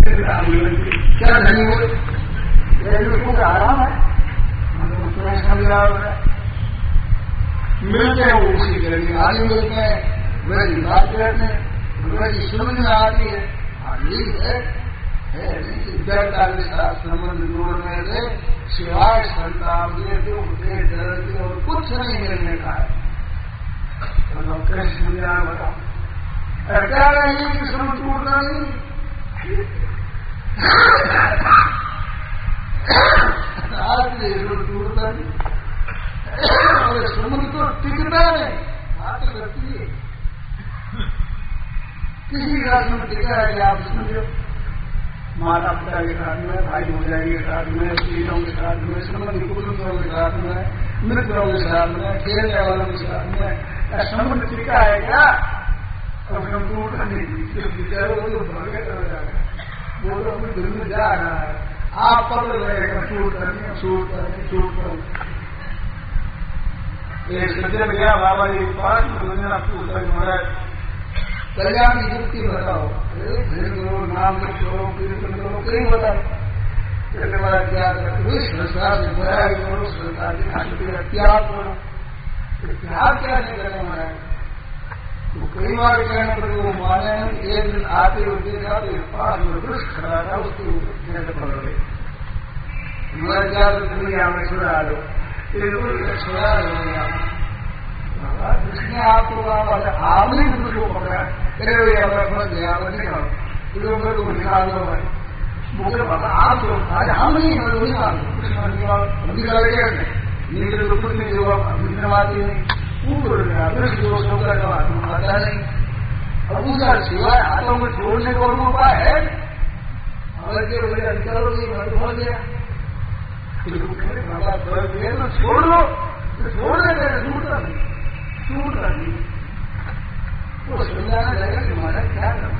کیا نہیں ہوئے لوگوں کا آرام ہے ملتے ہیں وہ اسی طرح آگے ملتے ہیں ویسی بات کرتے ہیں ویسی سمجھ میں آتی ہے یہی ہے جڑتا کے ساتھ سمبند جوڑنے سے سوائے سنتاپ کے ڈر کے اور کچھ نہیں ملنے کا ہے کیسے سمجھانا بتاؤ کیا رہی کہ سمجھ ٹوٹنا نہیں ٹوٹتا نہیں اور سمجھ تو ٹکتا نہیں بات کرتی ہے کسی کا سمجھ ٹکا ہے کہ آپ سمجھو ماتا پتا کے ساتھ میں بھائی بھوجائی کے ساتھ میں پیڑوں کے ساتھ میں سمندی کٹمبوں کے ساتھ میں مردوں کے ساتھ میں کھیلنے والوں کے ساتھ میں سمجھ ٹکا ہے کیا اور ہم ٹوٹ نہیں وہ تو اپنے دل میں جا رہا ہے آپ پکڑ رہے گا چوٹ کرنے چوٹ کر ایک سجن گیا بابا جی پاس مہاراج کلیان کی جگتی بتاؤ نام کرو کیرتن کرو کہیں بتاؤ کہنے والا کیا کرو سرکار سے برائی کرو سرکار کے اختیار کرو اختیار کیا نہیں کرنے والا ہے وہ کئی بار کہنے پر وہ مانے ایک دن آتے ہوئے دیکھا تو پاس میں برش کھڑا تھا اس کو پڑ رہے ہمارا کیا دنیا میں چھڑا لو چھڑا لو جس نے آپ کو آپ نے اس کو پکڑا کرے ہوئے پھنس گیا نکالو میرے کو نکال دو بھائی مجھے پتا آپ کو ہم نہیں نکال دو نکال کے نیچے تو خود نہیں جو آتی نہیں اوپر گیا پتا نہیں اب اس کا سوائے ہاتھوں میں چھوڑنے کا اور اپائے ہے اگر کے بولے نکالو گے ہو گیا چھوڑ دو چھوڑنے کا چھوٹتا نہیں وہ سمجھانا جائے گا کہ ہمارا کیا کرنا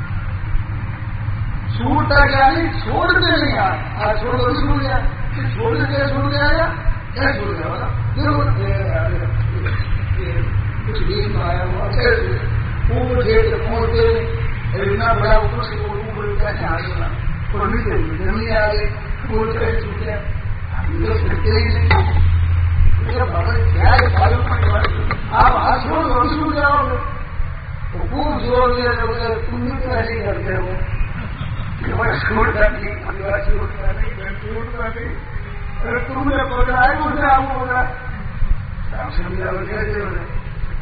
چھوٹتا کیا نہیں چھوڑتے نہیں آج چھوڑ دو چھوڑ گیا چھوڑنے کے چھوڑ گیا یا کیا چھوڑ گیا بتا کچھ بیچ میں آیا ہوا اوپر پہنچتے اتنا بڑا اوپر سے کیسے آگے ہونا اور نیچے زمین آ گئی پھول کہیں چھوٹے لوگ چھوٹتے ہی نہیں آپ ہاتھ چھوڑ دو چھوٹ جاؤ گے خوب زور دیا تم بھی تو ایسے کرتے ہو چھوٹتا نہیں اگر تم نے پکڑا ہے مجھے آپ کو پکڑا سمجھا کیسے ہو رہے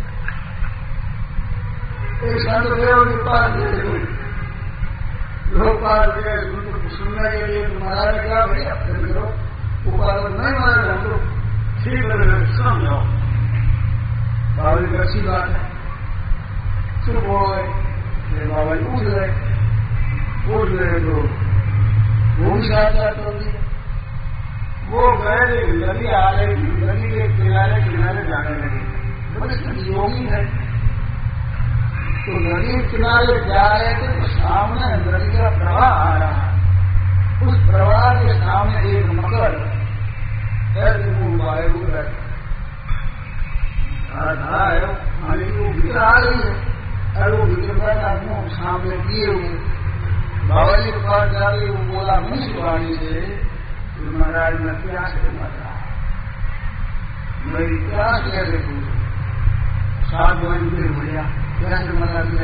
ایک سال کے پاس لوگ پاس گئے سننے کے لیے تمہارا کیا بھائی اپنے کرو وہ پاس نہیں مارے ہم لوگ ٹھیک ہے سمجھاؤ بابا جی اچھی بات ہے چپ ہو گئے بابا جی اٹھ گئے تو وہ بھی ساتھ ہوگی وہ گئے ندی آ رہی تھی ندی کے کنارے جانے لگے بڑے یوگی ہے تو ندی کنارے جا رہے تھے تو سامنے ندی کا پرواہ آ رہا ہے اس پرواہ کے سامنے ایک مکر پانی کو بکر آ رہی ہے اور وہ بکر منہ سامنے کیے ہوئے بابا جی کے پاس جا رہی وہ بولا منش پانی سے مہاراج میں پیاس سے مر رہا میری پیاس کیسے پوچھ 7 بجے بڑھیا کیسے مرا دیا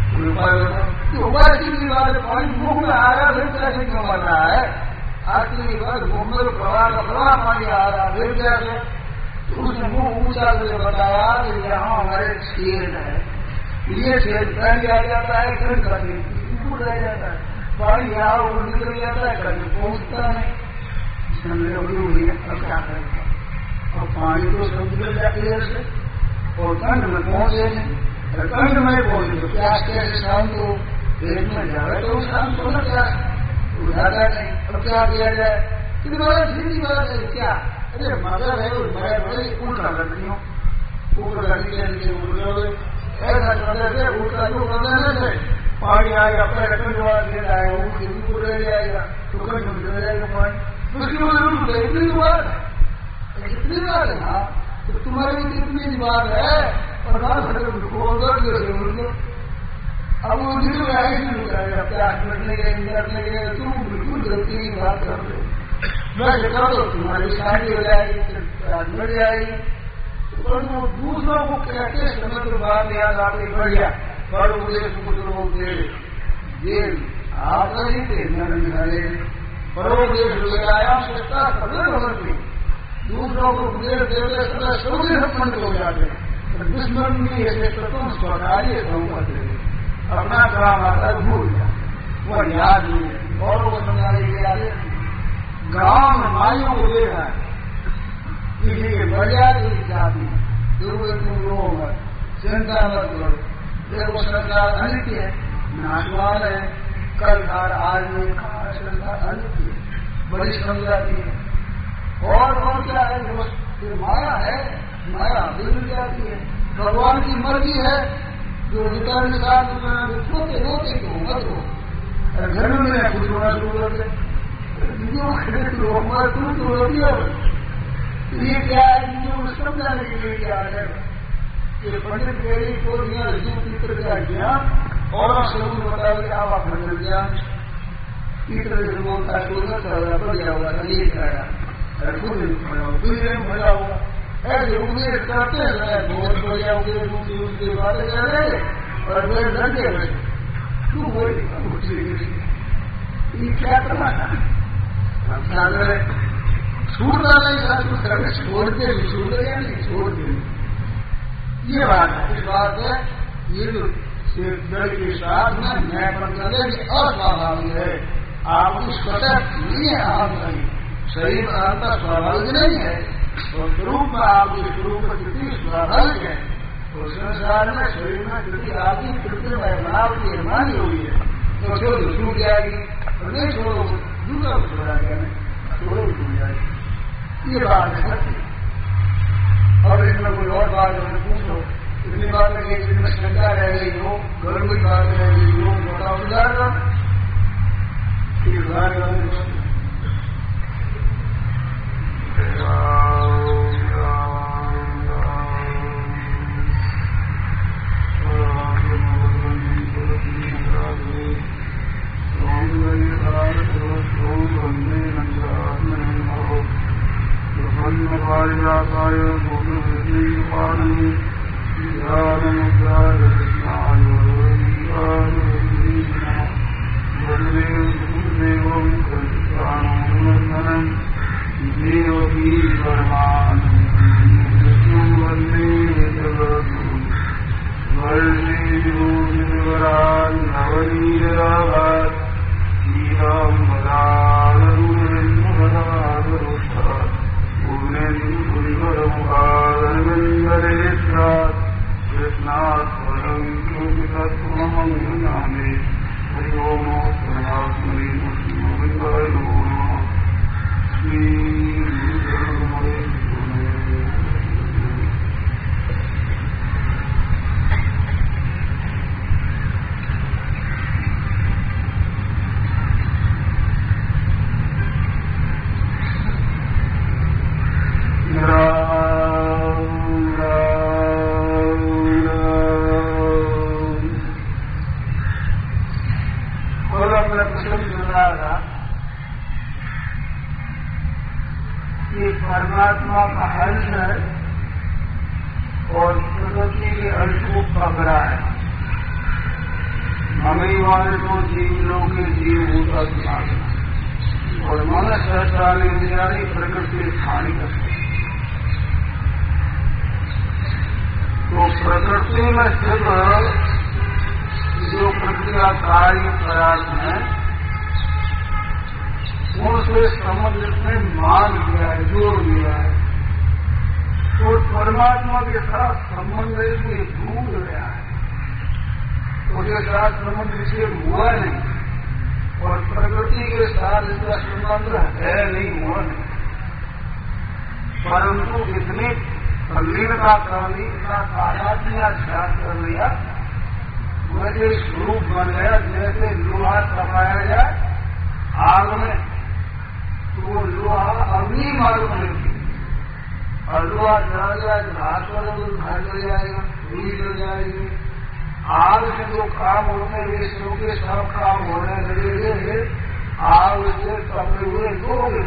کتنی بات پانی منہ میں آ رہا پھر کیسے کیوں مر رہا ہے آخری بات منہ میں پرواہ کا بڑا پانی آ رہا پھر کیسے اس نے منہ اونچا کر بتایا کہ یہاں ہمارے شیر ہے یہ شیر پہلے آ جاتا ہے پھر کبھی اوپر رہ جاتا ہے پانی یہاں اوپر نکل جاتا ہے کبھی پہنچتا نہیں ہوئی ہے اب کیا کریں گے اور پانی تو سمجھ جاتی ہے سے اور کنڈ میں پہنچے نہیں کنڈ میں پہنچے تو پیاس کیسے شام کو پیٹ میں جائے تو شام کو نہ پیاس اٹھاتا نہیں اب کیا کیا جائے سیدھی بات ہے کیا ارے مگر ہے میں بڑے الٹا کرتی ہوں اوپر کرنے کے لیے ایسا کرنے سے الٹا جو کرنے سے پانی آئے گا پہلے کنڈ والا دے جائے گا اوپر رہ جائے گا تو کنڈ میں رہ جائے گا پانی اتنی بات ہے نا تو تمہاری اتنی بات ہے اور अब वो शुरू करेगा, प्यास लगने के निकलने के, तुम बिल्कुल गलती की बात कर रहे हो। वैसे कर दो, तुम्हारी शादी हो जाएगी, प्यास मिल जाएगी। तो वो दूसरों को कहते समय तो बात याद आती, बढ़िया पर उपदेश कुछ लोग थे, ये आप नहीं थे निकाले, परोपदेश व्यायाम सकता सदन होती, दूसरों को उपदेश देते समय सभी संबंध हो जाते, दुश्मन भी ऐसे तो तुम स्वकार्य संपत्ति अपना काम आता है भूल जाए, वो याद नहीं है। और वो समझाने के आगे गांव में माइयों को देखा है, किसी के बढ़िया की जाति दुर्ग तुम लोगों में चिंता मत करो, देखो सरकार अनित्य है, नाशवान है, कल धार आज में कहा सरकार अनित्य है, बड़ी समझाती है। और क्या है, जो माया है, माया बिगड़ जाती है। भगवान की मर्जी है, जो वितरण के साथ रोते रोते क्यों मत हो, घर में कुछ होना शुरू कर दे, तुम तो रोटी हो। ये क्या है, जो समझाने के लिए क्या है, ये पंडित मेरी को दिया जीव पित्र का ज्ञान और स्वरूप बता दिया, आप भजन ज्ञान पित्र से बोलता है, बढ़िया हुआ था, ये खाया मजा हुआ, ऐसे उपदेश करते हैं, बहुत बढ़िया उपदेश उसकी बातें कर रहे और वे लड़के बैठे, तू बोली ये क्या करना था, हम क्या करें, छूटना नहीं था, कुछ करके छोड़ के छूट या नहीं छोड़ के, ये बात है। इस बात है, ये जो जड़ के साथ में न्यायपन करने की अस्वाभाविक है, आपकी स्वतः नहीं है, आप नहीं शरीर आपका स्वाभाविक नहीं है, तो स्वरूप में आपकी स्वरूप स्थिति स्वाभाविक है। तो संसार में शरीर में स्थिति आपकी कृत्रिम है, बनावटी है, मानी हुई है, तो छोड़ो छूट जाएगी, और नहीं छोड़ो दूसरा को छोड़ा गया, छोड़ो छूट जाएगी, ये बात है सत्य। और इसमें कोई और बात है पूछो, इतनी बात है कि इसमें शंका रह गई हो, घर कोई बात रह गई हो, बताओ उदाहरण परमात्मा का अंश है और प्रकृति के अंश को पकड़ा है। ममई वाले तो जीव लोग के जीव होता दिमाग और मन सहसाली विज्ञानी प्रकृति स्थानी करते। तो प्रकृति में स्थित जो प्रकृति का कार्य पदार्थ है उनसे संबंध में मान लिया है, जोड़ लिया है, तो परमात्मा के साथ संबंध इसलिए भूल गया है, उसके साथ संबंध इसलिए हुआ नहीं और प्रकृति के साथ इसका संबंध है नहीं, हुआ नहीं, परंतु इतनी तल्लीनता कर ली, इतना तादात्म्य ध्यान कर लिया, वैसे स्वरूप बन गया जैसे लोहा तपाया जाए आग में तो लोहा अग्नि मालूम नहीं और लोहा जला जाए तो हाथ वाला तो घर चल जाएगा, पूरी चल जाएगी, आग से जो काम होने लगे शुरू के सब काम होने लगे आग से तपे हुए लोगों के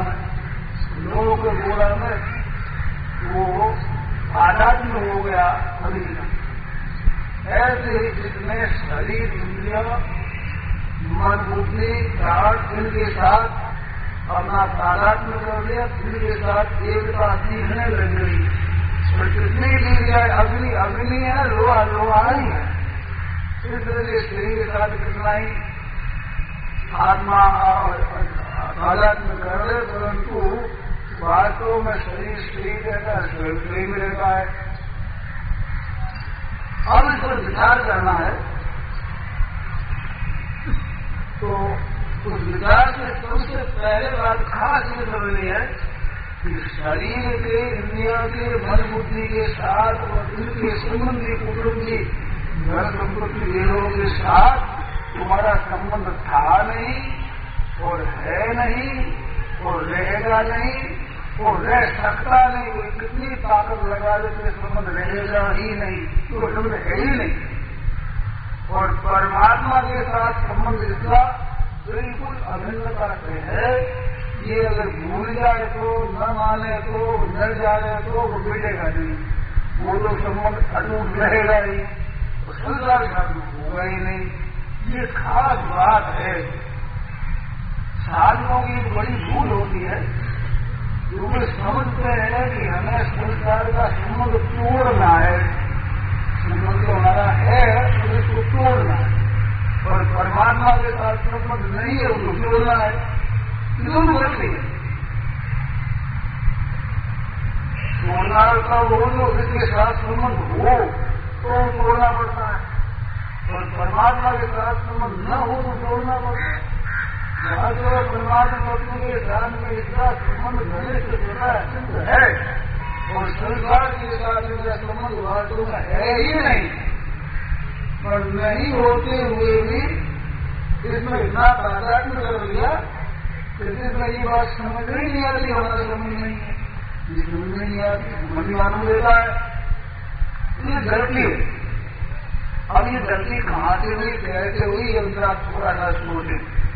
गोला में वो आध्यात्म हो गया शरीर। ऐसे ही जितने शरीर इंद्रिया मन बुद्धि प्राण इनके साथ अपना तादात्म्य कर लिया, इनके साथ एकता सीखने लग गई। तो कितनी ली जाए अग्नि है, लोहा ही है। इस तरह से शरीर के साथ कितना ही आत्मा तादात्म्य कर ले, परंतु वास्तव में शरीर रहता है, शरीर में रहता है। अब इस पर विचार करना है, तो उस विचार से सबसे पहले बात खास ये समझनी है कि शरीर के इंद्रिया के मन बुद्धि के साथ और इनके संबंधी कुटुंबी घर संपत्ति देनों के साथ तुम्हारा संबंध था नहीं और है नहीं और रहेगा नहीं और रह सकता नहीं। वो कितनी ताकत लगा देते संबंध रहेगा ही नहीं, तो संबंध है ही नहीं। और परमात्मा के साथ संबंध इसका बिल्कुल अभिन्नता से है। ये अगर भूल जाए तो, न माने तो, न जाने तो वो मिटेगा नहीं, वो तो संबंध अटूट रहेगा ही, तो संसार खत्म होगा ही नहीं। ये खास बात है। साधुओं की बड़ी भूल होती है, क्योंकि समझते हैं कि हमें संसार का संबंध तोड़ना है। संबंध तो हमारा है, तो इसको तोड़ना है, और परमात्मा के साथ संबंध नहीं है, उसको जोड़ना है। दोनों गलती है। तोड़ना का वो जो इसके साथ संबंध हो तो तोड़ना पड़ता है, और परमात्मा के साथ संबंध न हो तो तोड़ना पड़ता है। तो परमात्मा के साथ में इसका संबंध घनिष्ठ है, और संसार के साथ इसका संबंध वास्तव में है ही नहीं। पर नहीं होते हुए भी इसमें इतना तादात्म्य कर लिया, में ये बात समझ ही नहीं आती, हमारा समझ नहीं है, ये समझ नहीं आती, मन मालूम देता है। ये गलती है। अब ये गलती कहाँ से हुई, कैसे हुई, ये उनका थोड़ा सा सोचे।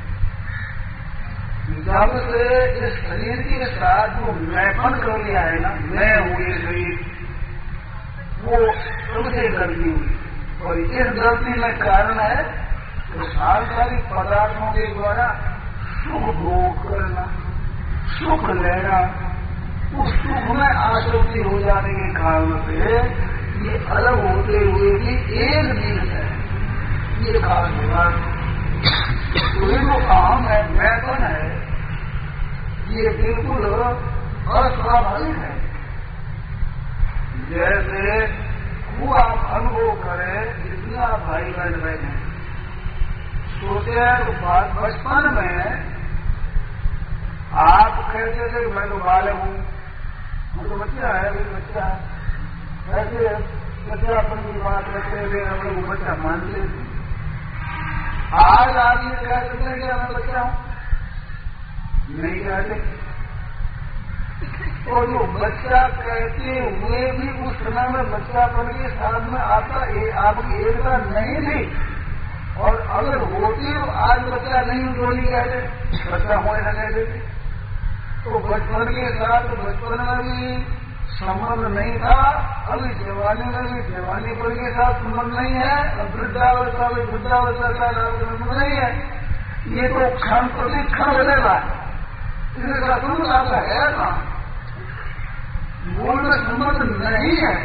जब से इस शरीर के साथ जो मैपन कर लिया है ना, मैं हूँ ये शरीर, वो सबसे गलती हुई। और इस गलती में कारण है तो सांसारिक पदार्थों के द्वारा सुख भोग करना, सुख लेना, उस सुख में आसक्ति हो जाने के कारण से ये अलग होते हुए भी एक चीज है। ये खास बात, तो ये जो काम है, मैपन है, ये बिल्कुल अस्वाभाविक है। जैसे वो आप अनुभव करें, जितना भाई बहन रहे हैं, सोचे तो बचपन में आप कहते थे मैं तो बालक हूँ, मैं तो बच्चा है, अभी बच्चा है, ऐसे बच्चापन की बात करते थे, हम लोग बच्चा मानते थे। आज आदमी कह सकते हैं कि मैं बच्चा हूँ, नहीं कहते। और जो बच्चा कहते हुए भी उस समय में बच्चापन के साथ में आपकी एकता नहीं थी, और अगर होती तो आज बच्चा नहीं जोड़ी कहते, बच्चा होने लगे देते। तो बचपन के साथ बचपन में भी संबंध नहीं था, अभी जवानी में भी जवानीपन के साथ संबंध नहीं है, और वृद्धावस्था में वृद्धावस्था का संबंध नहीं है। ये तो क्षण प्रति क्षण बदलेगा, इसका संबंध आपका है ना, मूल में संबंध नहीं है।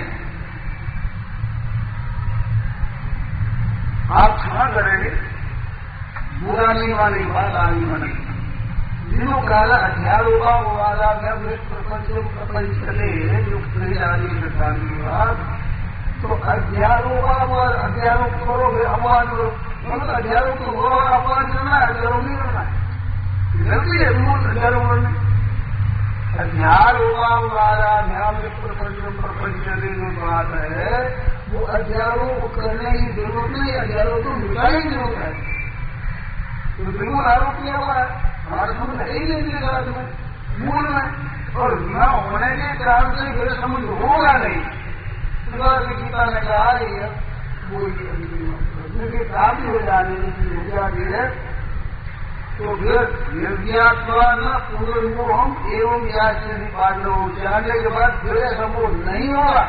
आप क्षमा करेंगे, बुरा नहीं वाली बात आगे बनी। जिन्हों काला अध्यारोपा वाला में प्रपंच चले युक्त आदि सरकार की बात, तो अध्यारोपा और अध्यारोप करोगे, अपमान करो, मतलब अध्यारोप तो हो, अपमान करना है, अध्यारोप नहीं करना है, गलती है मूल अध्यारोप करने। अध्यारोपा वाला ध्यान प्रपंच चले जो बात है, वो अध्यारोप करने की जरूरत नहीं, अध्यारोप तो मिटाने की जरूरत है। तो बिल्कुल आरोप किया हुआ है, हमारा संबंध है ही नहीं साथ में, मूल में, और न होने के कारण से फिर संबंध होगा नहीं। गीता ने कहा कोई काफी हो जाने की हो जाती है तो फिर निर्ज्ञात्वा न पूर्वोहम एवं याद से निपालो जाने के बाद फिर ऐसा वो नहीं होगा।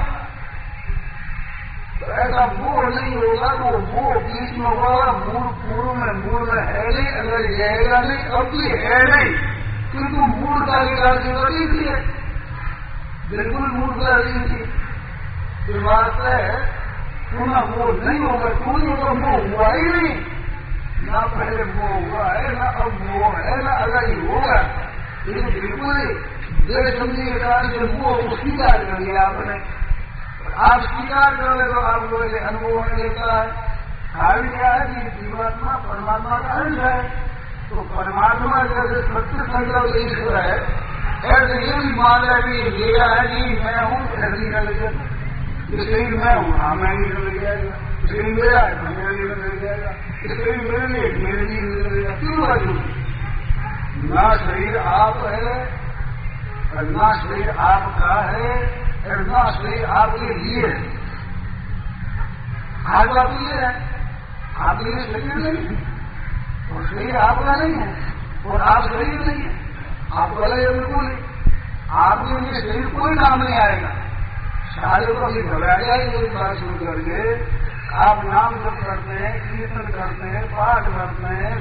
तो ऐसा मोह नहीं होगा तो मोह बीच में होगा, मूल में है नहीं, अगर जाएगा नहीं अब भी है नहीं, किंतु मूलता की राशि बड़ी थी, बिल्कुल मूलता नहीं थी। तो बात है पुनः मोह नहीं होगा, क्यों तो मोह हुआ ही नहीं, ना पहले मोह हुआ है ना अब मोह है ना अलग ही होगा। लेकिन बिल्कुल देर समझी के कारण से मोह को स्वीकार कर लिया आपने, आप स्वीकार कर ले तो आपको अनुभव में लेता है। कारण क्या है कि जीवात्मा परमात्मा का अंश है, तो परमात्मा जैसे सत्य संकल्प ईश्वर है, ऐसे ये भी मान है कि मेरा है कि मैं हूँ, ऐसे निकल गया शरीर मैं हूँ, हाँ मैं नहीं निकल जाएगा, शरीर मेरा है मेरा नहीं निकल जाएगा, शरीर मेरे लिए मेरे लिए निकल जाएगा। क्यों बाजू ना शरीर आप है और ना शरीर आपका है और ना शरीर आपके लिए है। आज आप लिए है, आपके लिए शरीर नहीं है और शरीर आपका नहीं है और आप शरीर नहीं है, आपको अलग बिल्कुल नहीं। आपके लिए शरीर कोई काम नहीं आएगा। शादी को भी घबराया ही एक बात शुरू करके आप नाम जप करते हैं, कीर्तन करते हैं, पाठ करते हैं,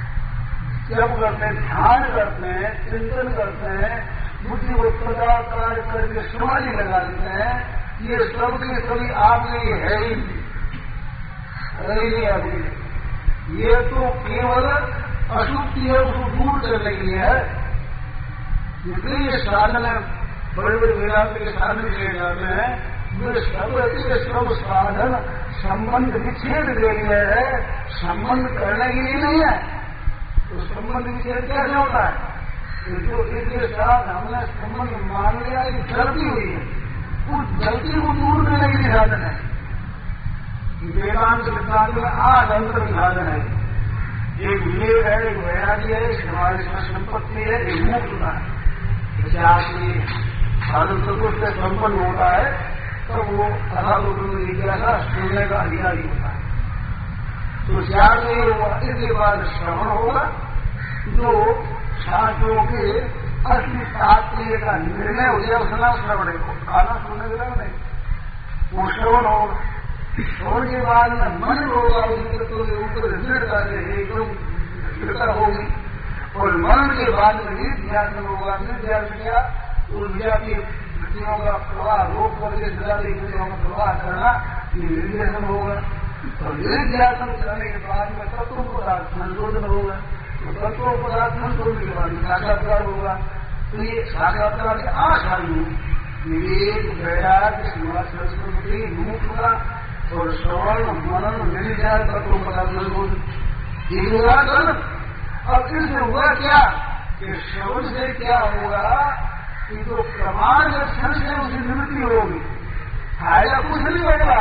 जप करते हैं, ध्यान करते हैं, चिंतन करते हैं, बुद्धि को कार्य करके समाधि लगा देते हैं, ये सब के सभी आपके लिए है ही नहीं। अभी ये तो केवल अशुद्धि है, उसको दूर करने के लिए है। जितने ये साधन है बड़े बड़े वेदांत के साधन किए जाते हैं, वे सब साधन संबंध विच्छेद के लिए है, संबंध करने के लिए नहीं है। तो संबंध विच्छेद कैसे होता है? जो इसके साथ हमने संबंध मान लिया कि गलती हुई है, उस गलती को दूर करने के लिए साधन है। वेदांत सिद्धांत में 8 अंतर साधन है। एक विवेक है, एक वैराग्य है, एक हमारी संपत्ति है, एक मुक्तता है। जैसे आपकी साधन चतुर्थ से संपन्न होता है तो वो अथालोक जिज्ञासा सुनने का अधिकारी होता है। तो चार नहीं होगा, इसके बाद श्रवण होगा, जो शास्त्रों के असली तात्पर्य का निर्णय हो जाए उसका श्रवण को खाना सुनने का नहीं, वो श्रवण होगा। श्रवण के बाद में मन होगा, उसके तो ऊपर दृढ़ता एकदम स्थिरता होगी और मन के बाद में निध्यासन होगा। निध्यासन क्या? ऊर्जा की वृत्तियों का प्रवाह रोक करके सजाती वृत्तियों का प्रवाह करना, ये निर्देशन होगा। और निर्ध्यासन करने के बाद में तत्व पदार्थ संशोधन होगा, तो तत्व पदार्थ संशोधन के बाद साक्षात्कार होगा। तो ये साक्षात्कार के 8 आयु विवेक, वैराग्य, सरस्वती, मुक्ता और श्रवण, मनन, निर्ध्यासन, तत्व पदार्थ संशोधन, ये होगा। अब इससे हुआ क्या कि श्रवण से क्या होगा कि जो प्रमाण दर्शन से उसकी निवृत्ति होगी, फायदा कुछ नहीं होगा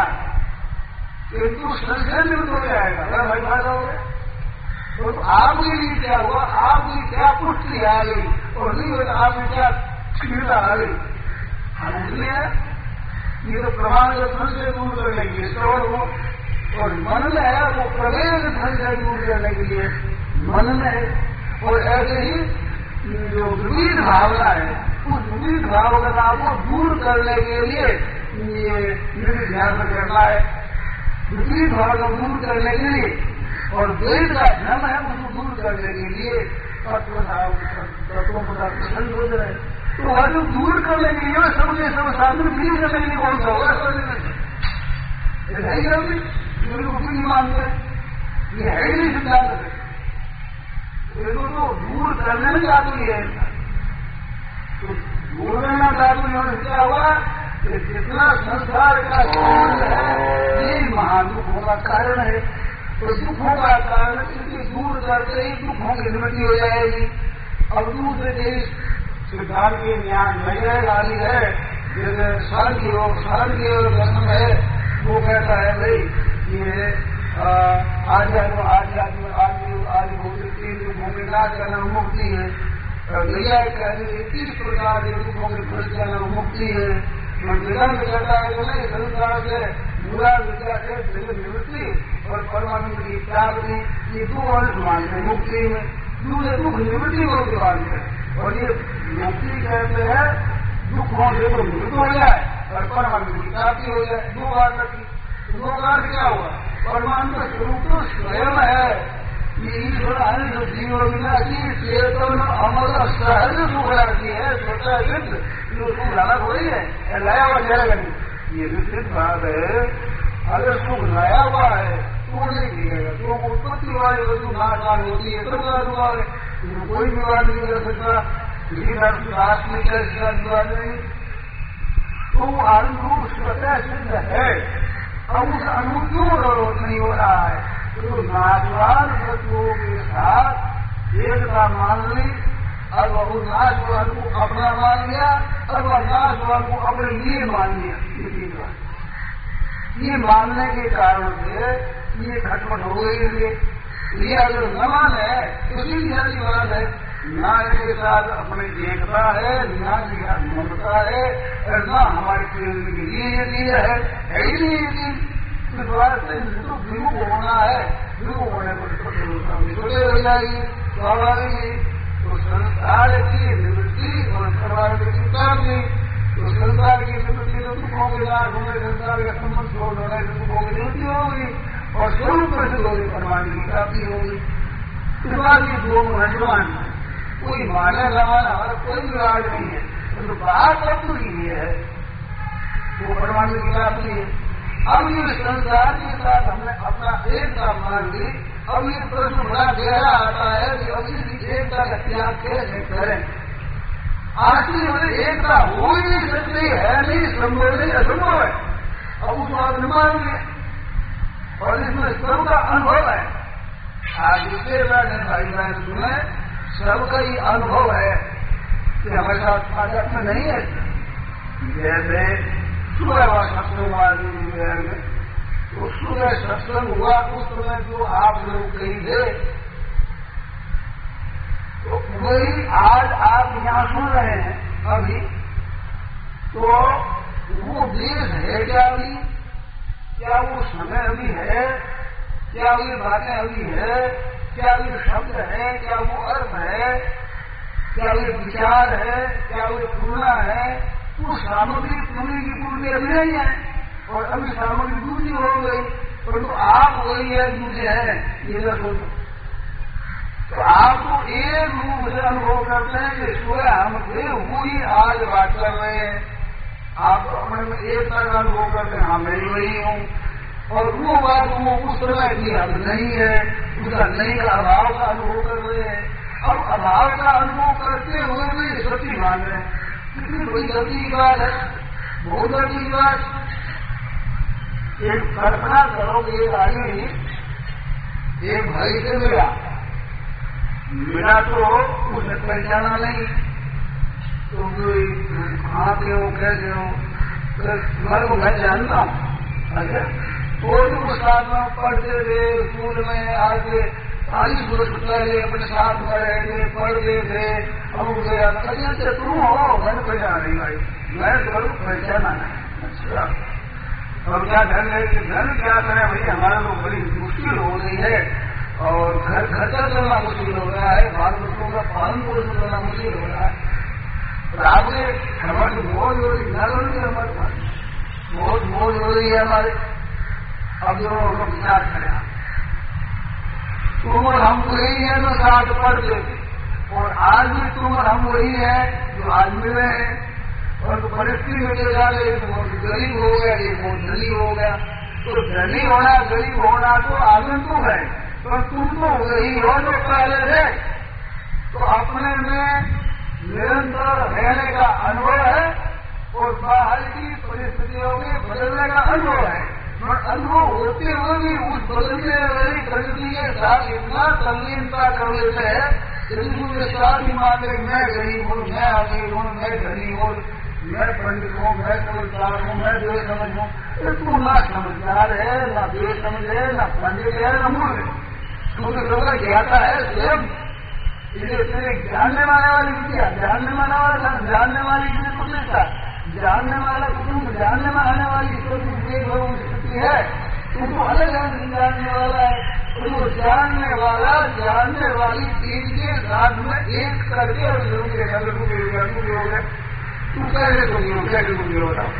किंतु संशय निवृत्त हो जाएगा। अगर भाई फायदा हो गया तो आपके लिए क्या हुआ, आपकी क्या पुष्टि आ गई और नहीं होगा आपकी क्या स्थिरता आ गई। हम इसलिए ये तो प्रमाण दर्शन से दूर करने के लिए श्रवण हो, और मन है वो प्रवेश धन से दूर करने के लिए मन है। और ऐसे ही जो विविध भावना है, उस विविध भावना को दूर करने के लिए ये निर्ध्यासन करना है। विविध भावना दूर करने के लिए और द्वैत का धर्म है उसको दूर करने के लिए तत्वों पदार्थ संशोधन है। तो वह जो दूर करने के लिए सबके सब साधन भी करने के लिए कौन सा होगा? नहीं मानते, ये है ही नहीं सिद्धांत है। तो दूर करने में जादू है, तो दूर करना जादू होने से क्या हुआ कि जितना संसार का है ये महादुखों का कारण है। तो दुखों का कारण इसकी दूर करते ही दुखों की निवृत्ति हो जाएगी। अब दूसरे देश सिद्धांत के ज्ञान नहीं वाली है, जैसे शांति और धर्म है, वो कहता है भाई ये आध्यात्म आदि भौतिक 3 दुखों में नाश करना मुक्ति है। भैया कहते 30 प्रकार के दुखों में फंस जाना मुक्ति है। वेदांत कहता है कि नहीं, संसार से पूरा विद्या से दिव्य निवृत्ति और परमानंद की प्राप्ति, ये दो अंश मानते मुक्ति में। दूसरे दुख निवृत्ति को मानते हैं, और ये मुक्ति कहते हैं दुखों से तो निवृत्त हो जाए और परमानंद की प्राप्ति हो जाए। दो बार की दो बार क्या हुआ? परमानंद स्वरूप तो स्वयं है, ये ईश्वर है जो जीव विनाशी चेतन अमर सहज सुख राशि है, छोटा सिद्ध जो सुख लाना थोड़ी है, लाया हुआ जाएगा नहीं। ये निश्चित बात है, अगर सुख लाया हुआ है तो नहीं दिएगा। तो उत्पत्ति वाली वस्तु नाशवान होती है तो हुआ है, कोई विवाद नहीं कर सकता, किसी राष्ट्र में क्या विवाद नहीं। तो अनुरूप स्वतः सिद्ध है, अब उस अनुरूप क्यों विरोध नहीं हो रहा है? तो नाशवान वस्तुओं के साथ एकता मान ली, अब वो नाशवान को अपना मान लिया, अब नाशवान को अपने लिए मान लिया। ये मानने के कारण से ये खटपट हो गई है। ये अगर न माने तो सीधी सारी बात है, ना इसके साथ अपनी एकता है, ना इसके साथ ममता है, और ना हमारे प्रेम के लिए है ही नहीं। इस बात से तो विमुख होना है, विमुख होने पर छोटे हो जाएगी, स्वाभाविक। तो संसार की निवृत्ति और परमानंद की प्राप्ति, तो संसार की निवृत्ति तो दुखों के नाश होंगे, संसार का संबंध छोड़ होने से दुखों की निवृत्ति होगी और स्वरूप प्रसिद्ध होगी, परमानंद की प्राप्ति होगी। इस बात की दोनों हनुमान कोई माने न माना हमारा कोई विवाद नहीं है, तो बात तत्व ही है, वो परमानंद की प्राप्ति है। अब ये संसार के साथ हमने अपना एकता मान ली, अब ये प्रश्न बड़ा गहरा आता है कि अब इस एकता का त्याग कैसे करें? आखिर हमें एकता हो ही नहीं सकती है, नहीं संभव नहीं, असंभव है। अब उस बात ने मान लिया और इसमें सबका अनुभव है। आज इससे भाई बहन सुने, सबका ही अनुभव है कि हमारे साथ ताकत में नहीं है। जैसे सुबह हुआ सत्संग में, तो सुबह सत्संग हुआ उस समय जो आप लोग कही थे, तो वही आज आप यहाँ सुन रहे हैं अभी। तो वो देश है क्या अभी? क्या वो समय अभी है? क्या ये बातें अभी है? क्या ये शब्द है? क्या वो अर्थ है? क्या ये विचार है? क्या वो पूर्णा है? वो सामग्री पूरी की पूरी अभी नहीं है, और अभी सामग्री दूसरी हो गई, परंतु आप वही है दूसरे हैं, ये न सोचो। तो आप तो एक रूप से अनुभव करते हैं कि सुबह हम थे वही आज बात कर रहे हैं। आप अपने में एक तरह का अनुभव करते हैं, हाँ मैं वही हूँ, और वो बात वो उस समय की अब नहीं है, उसका नहीं का अभाव का अनुभव कर रहे हैं। अब अभाव का अनुभव करते हुए भी सच्ची मान रहे हैं। कितनी बड़ी गलती की बात है, बहुत गलती की बात। एक कल्पना करो कि एक आदमी एक भाई से मिला तो उसे पहचाना नहीं, तो कहाँ के हो, कैसे हो? तुम्हारे को मैं जानता हूँ। अच्छा, तो उस साथ में पढ़ते थे, स्कूल में आके 40 वर्ष पहले अपने साथ में रहे थे, पढ़ते थे, अब गया अच्छा तुम हो, मैंने पहचाना नहीं भाई, मैं तो पहचाना नहीं। अच्छा, अब क्या घर क्या करें भाई, हमारा तो बड़ी मुश्किल हो रही है, और घर खर्चा करना मुश्किल हो रहा है, बाल बच्चों का पालन पोषण करना मुश्किल हो रहा है। आपने हमारी मौज हो रही, घर हो रही है, हमारे पास बहुत मौज हो रही है हमारे। अब जो हम लोग विचार करें, तुम और हम वही है जो साथ पढ़ते थे, और आज भी तुम और हम वही है जो आज मिले हैं, और तो परिस्थिति में ले जा रहे, बहुत गरीब हो गया, ये बहुत धनी हो गया। तो धनी होना गरीब होना तो आगंतुक है, तो तुम तो वही हो जो पहले थे। तो अपने में निरंतर रहने का अनुभव है और बाहर की परिस्थितियों में बदलने का अनुभव है, और अनुभव होते हुए भी उस बदलने वाली प्रकृति के साथ इतना तल्लीनता कर लेते हैं, जिसके साथ ही माने मैं गरीब हूँ, मैं अमीर हूँ, मैं धनी हूँ, मैं पंडित हूँ, मैं समझदार हूँ, मैं देश समझ हूँ। तू ना समझदार है, ना देश समझ है, ना पंडित है, ना मूर्ख है, तू तो लोग ज्ञाता है स्वयं। इसे तेरे जानने वाले वाली विद्या, जानने वाली किसी कुछ जानने वाला कुटुम्ब, जानने में आने वाली मुक्ति है, तुमको अलग नहीं जानने वाला है। तो जानने वाली चीज के साथ में एक करके और जरूर देखा तू हो गया, तू कैसे तुम हो, कैसे तुम हो रहा।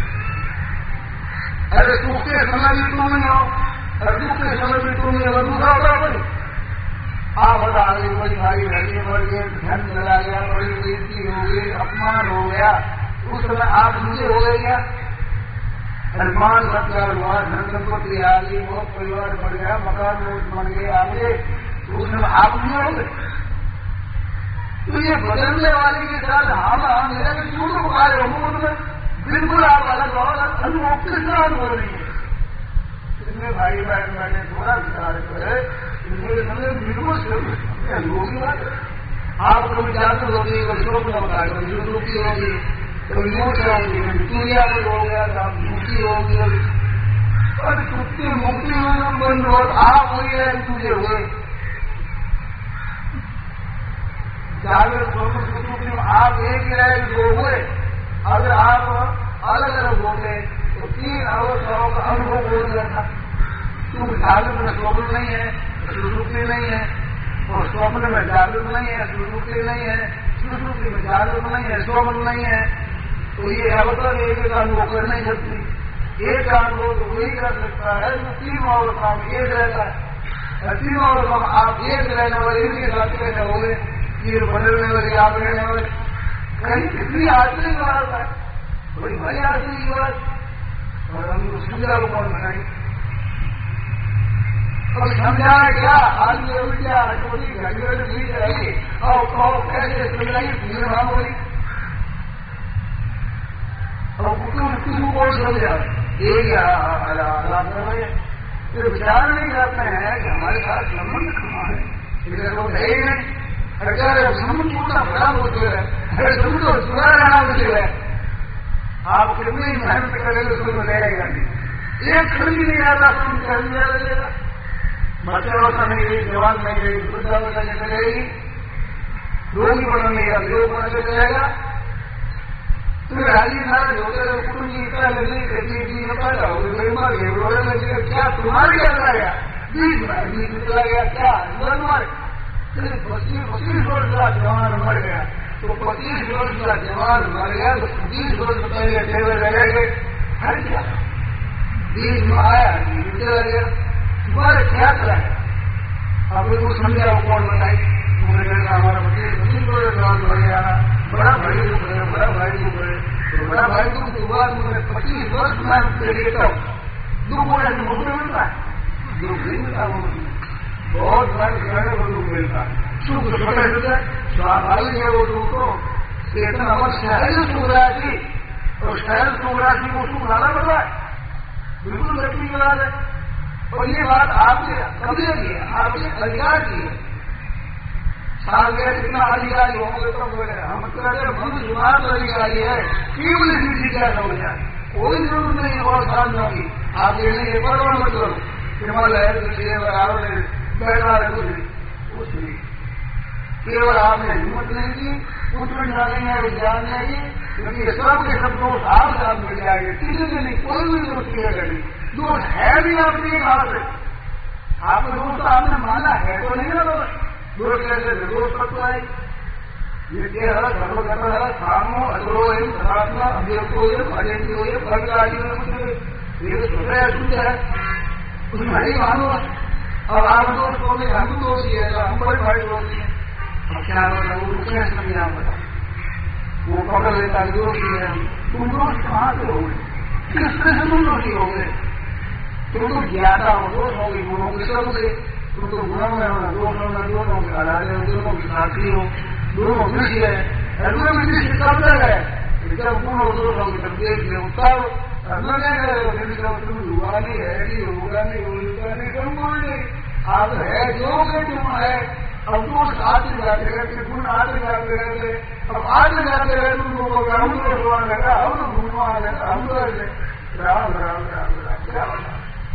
अरे सुख के समय भी तुम नहीं हो, और दुख के समय भी तुम नहीं हो, दूसरा होगा भाई। आप बता रहे बड़ी भाई घरने बढ़ गए, धन चला गया, बड़ी बेइज्जती हो गई, अपमान हो गया, उस समय आप मुझे हो गए क्या? अनुमान सत्कार हुआ, धन संपत्ति आ गई, बहुत परिवार बढ़ गया, मकान बन गए आगे, तो उसमें आप नहीं हो गए। तो ये बदलने वाले के साथ हम मेरा भी क्यों तो कार्य हो, उसमें बिल्कुल आप अलग और अनुभव के साथ हो रही है। इसमें भाई बहन मैंने थोड़ा विचार करे, इनके समय बिल्कुल होगी बात। आप कभी जाकर होगी, कभी शोक न बताए, कभी दुखी होगी, कभी मोट होगी, कभी सूर्या हो गया, कभी दुखी होगी, और छुट्टी मुक्ति में बंद हो, आप हुई है तुझे हुए जागर स्वरूप आप एक ही रहे, दो हुए। अगर आप अलग अलग होते तो तीन अवस्थाओं का अनुभव हो जाता, क्योंकि जागृत में स्वप्न नहीं है, सुसुप्ति नहीं है, और स्वप्न में जागृत नहीं है, सुसुप्ति नहीं है, सुसुप्ति में जागृत नहीं है, स्वप्न नहीं है। तो ये अवसर एक का अनुभव कर नहीं सकती। एक का अनुभव तो वही कर सकता है जो तीन अवस्थाओं में एक रहता है। तीन अवस्थाओं में आप एक रहने वाले इनके साथ कहने हो गए, तीर बदलने वाले आप रहने वाले, कहीं कितनी आश्चर्य की बात है, बड़ी भारी आश्चर्य की बात। और हम समझा को कौन बनाएंगे? अब समझाना क्या, आज विद्या छोटी घड़ी बीच रहेगी और कहो कैसे समझाइए, भीड़ भाग होगी और किसी को समझा एक आराम कर रहे हैं। फिर विचार नहीं करते हैं कि हमारे साथ संबंध कहाँ है, इधर लोग है ही नहीं। अगर संबंध टूटना बड़ा मुश्किल है, अगर संबंध तो जुड़ा रहना मुश्किल है। आप कितनी मेहनत करेंगे उसको मिलेगा नहीं, एक खड़ी नहीं आता तुम कर देगा। बच्चा नहीं गई, जवान नहीं गई, वृद्धावस्था चले जाएगी, रोगी बना नहीं गया, योग बना के जाएगा। तो राजी नाराज होते रहे, कुटुंब की इतना लगने की पैदा हो गई, क्या तुम्हारी क्या लगाया, बीच निकला गया, क्या तुम्हारे 25 वर्ष का जवान मर गया, तो 25 वर्ष का जवान मर गया तो 20 वर्ष पहले टेबल लगेंगे, हर क्या बीच में आया चला गया, तुम्हारे क्या करा है? अब को समझा कौन बताई, हमारा 25 वर्ष जवान मर गया, बड़ा भाई दुख है, बड़ा भाई दुख है, तो बड़ा भाई दुख के बाद मुझे 25 वर्ष में लेता हूँ, दुख होने से मुझे मिलता है, दुख नहीं मिलता, बहुत बड़ा वो दुख मिलता है। सुख छोटे स्वाभाविक है वो दुख को, चेतन अमर सहज सुख राशि, और सहज सुख राशि को सुख लाना पड़ रहा है, बिल्कुल व्यक्ति की बात है। और ये बात आपने कभी की है, आपने अधिकार की है, साल गया कितना अधिकारी होंगे तो हम कहते मनुष्य मात्र अधिकारी है, केवल इसी शिक्षा समझ जाए, कोई जरूरत नहीं और साधनों की। आप ये नहीं परवाह मत करो, हिमालय बराबर बैठा है, कुछ नहीं, केवल आपने हिम्मत नहीं की, कुछ भी जाने है विज्ञान नहीं, क्योंकि सब के सब दोष आप साथ मिल जाएंगे, किसी से नहीं, कोई भी दोष किया नहीं, दोष है भी अपनी हाथ से, आपने दोष तो आपने माना है तो नहीं ना दोष कैसे दोष तत्व है, ये केवल सर्वगत है, सामो अग्रो है, सरात्मा अभ्यर्थो है, अजंती हो, फलकारी हो, ये तो छोटा अशुद्ध है, उसमें नहीं मानो। और आप दोष को भी हम दोषी है, हम बड़े भाई दोषी है, और क्या बोला वो क्या समझा बता, वो पकड़ लेता दोषी है, तुम दोष कहाँ से हो गए, किस तरह से तुम दोषी हो गए, तुम तो ज्ञाता हो, दोष होगी गुणों के सब से, तुम तो गुणों में होना, दोष होना, दोनों के आधार है, दोनों की साथी हो, दोनों दृष्टि है, अगले में दृष्टि कब तक है, जब गुण और दोष होगी तब देख ले उत्तर, अगला क्या करेगा, फिर तुम हुआ नहीं है, नहीं होगा नहीं, होगा नहीं, तुम बोल नहीं, आप है जो कि तुम है, अब दोष आते जाते रहते, गुण आते जाते रहते, अब आते जाते रहते, तुमको हम तो भगवान लगा, हम तो भगवान लगा, हम तो राम राम राम राम क्या बता,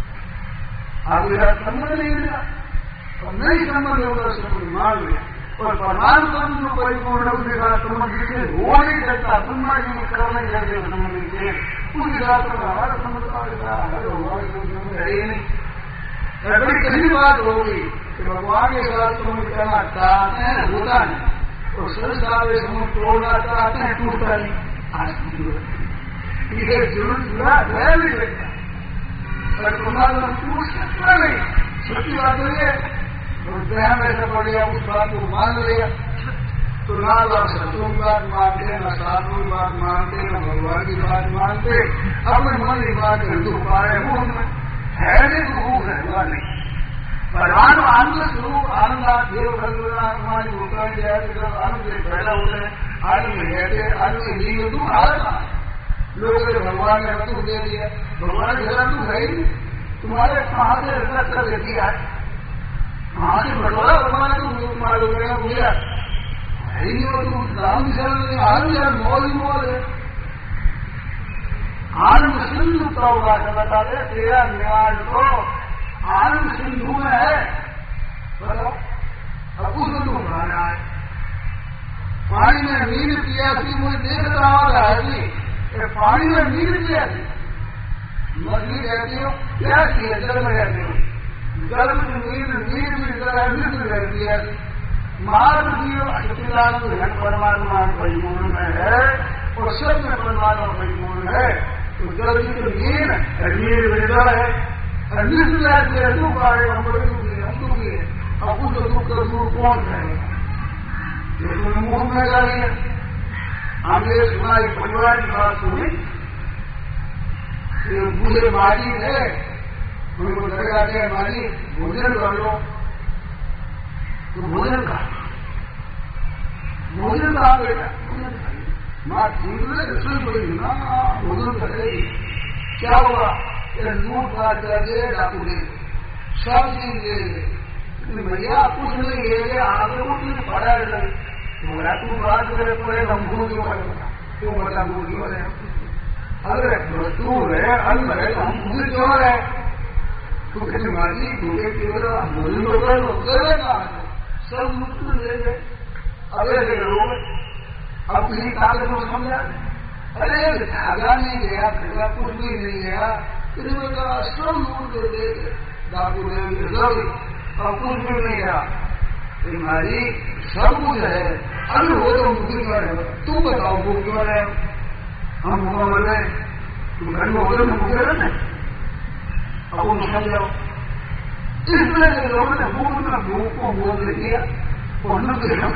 आप मेरा संबंध नहीं मिला, और नहीं संबंध होगा संबंध मान लिया, और परमाणु संबंध को परिपूर्ण उसके साथ संबंध हो नहीं सकता, ब्रह्मा जी कर नहीं सकते संबंध से, उस हिसाब से हमारा समझता है ही नहीं। बड़ी कड़ी बात होगी कि भगवान के साथ समझ करना चाहते हैं, होता नहीं, और संसार के समझ तोड़ना चाहते हैं, टूटता नहीं। ये जुड़ा है भी लगता है, तुम्हारा टूट सकता नहीं। सच्ची बात है, प्रेम ऐसा पड़ गया, उस बात को मान लिया तो ना आप शत्रुओं की बात मानते, न साधुओं की बात मानते, न भगवान की बात मानते, अपने मन की बात हिंदू पा रहे मुंह में है नहीं तो भूख है नहीं। भगवान आनंद स्वरूप आनंद देव भगवान हमारी भूखा आनंद से पैदा हो रहे, आनंद में रहते, आनंद में नहीं तुम हारता। लोगों ने भगवान ने दुख दे दिया, भगवान ने जरा दुख है ही नहीं, तुम्हारे कहाँ से रक्षा कर दिया है, कहाँ से बटोरा भगवान ने तुम्हारे लोग बोलिया राम आनंद मौज मौज है। आनंद सिंधु का हुआ बता दे, तेरा न्याय तो आनंद सिंधु में है, बताओ अब उस सिंधु उठा रहा है। पानी में नींद पियासी मुझे देख रहा है जी, पानी में नींद पियासी मछली रहती हो, प्यासी है, जल में रहती हो, जल में नींद भी रहती है। मार्ग जीव परमात्मा परिपूर्ण में है और सब में परमात्मा परिपूर्ण है, तो जल की तो नींद हृदय है, निश्चय दुख आएगा, हम बड़े दुखी हम दुखी है, अब उस दुख का दूर कौन रहेगा, ये मुंह में जा रही है। हमने सुना एक परिवार की बात सुनी, बूढ़े माली है, उनको लगा के माली भोजन कर लो, तो भोजन का बेटा माँ ठीक है, रसोई पड़ी ना, भोजन करेगी, क्या होगा, लूट पाट करके डाकू दे सब चीज ले गए, भैया कुछ नहीं ले गए, आगे कुछ पड़ा है, बोला तू बात करे पड़े हम भूल क्यों पड़ेगा, क्यों बता भूल क्यों रहे, अरे तू है अन्न है हम भूल क्यों रहे, तू कहते माजी भूखे क्यों भोजन तो करेगा, सब मुक्त ले गए। अरे लोग अब किसी कागज को समझा, अरे धागा नहीं गया, खड़ा कुछ भी नहीं गया, किसी का सब लूट दे डाकू दे सब, अब कुछ भी नहीं गया, तुम्हारी सब कुछ है, अभी हो तो मुक्ति क्यों रहे, तुम बताओ भूख क्यों रहे, हम भूखा मर रहे, तुम घर में हो रहे भूखे रहे, अब वो समझ जाओ। इसलिए लोगों ने भूख को बोल दिया, खाने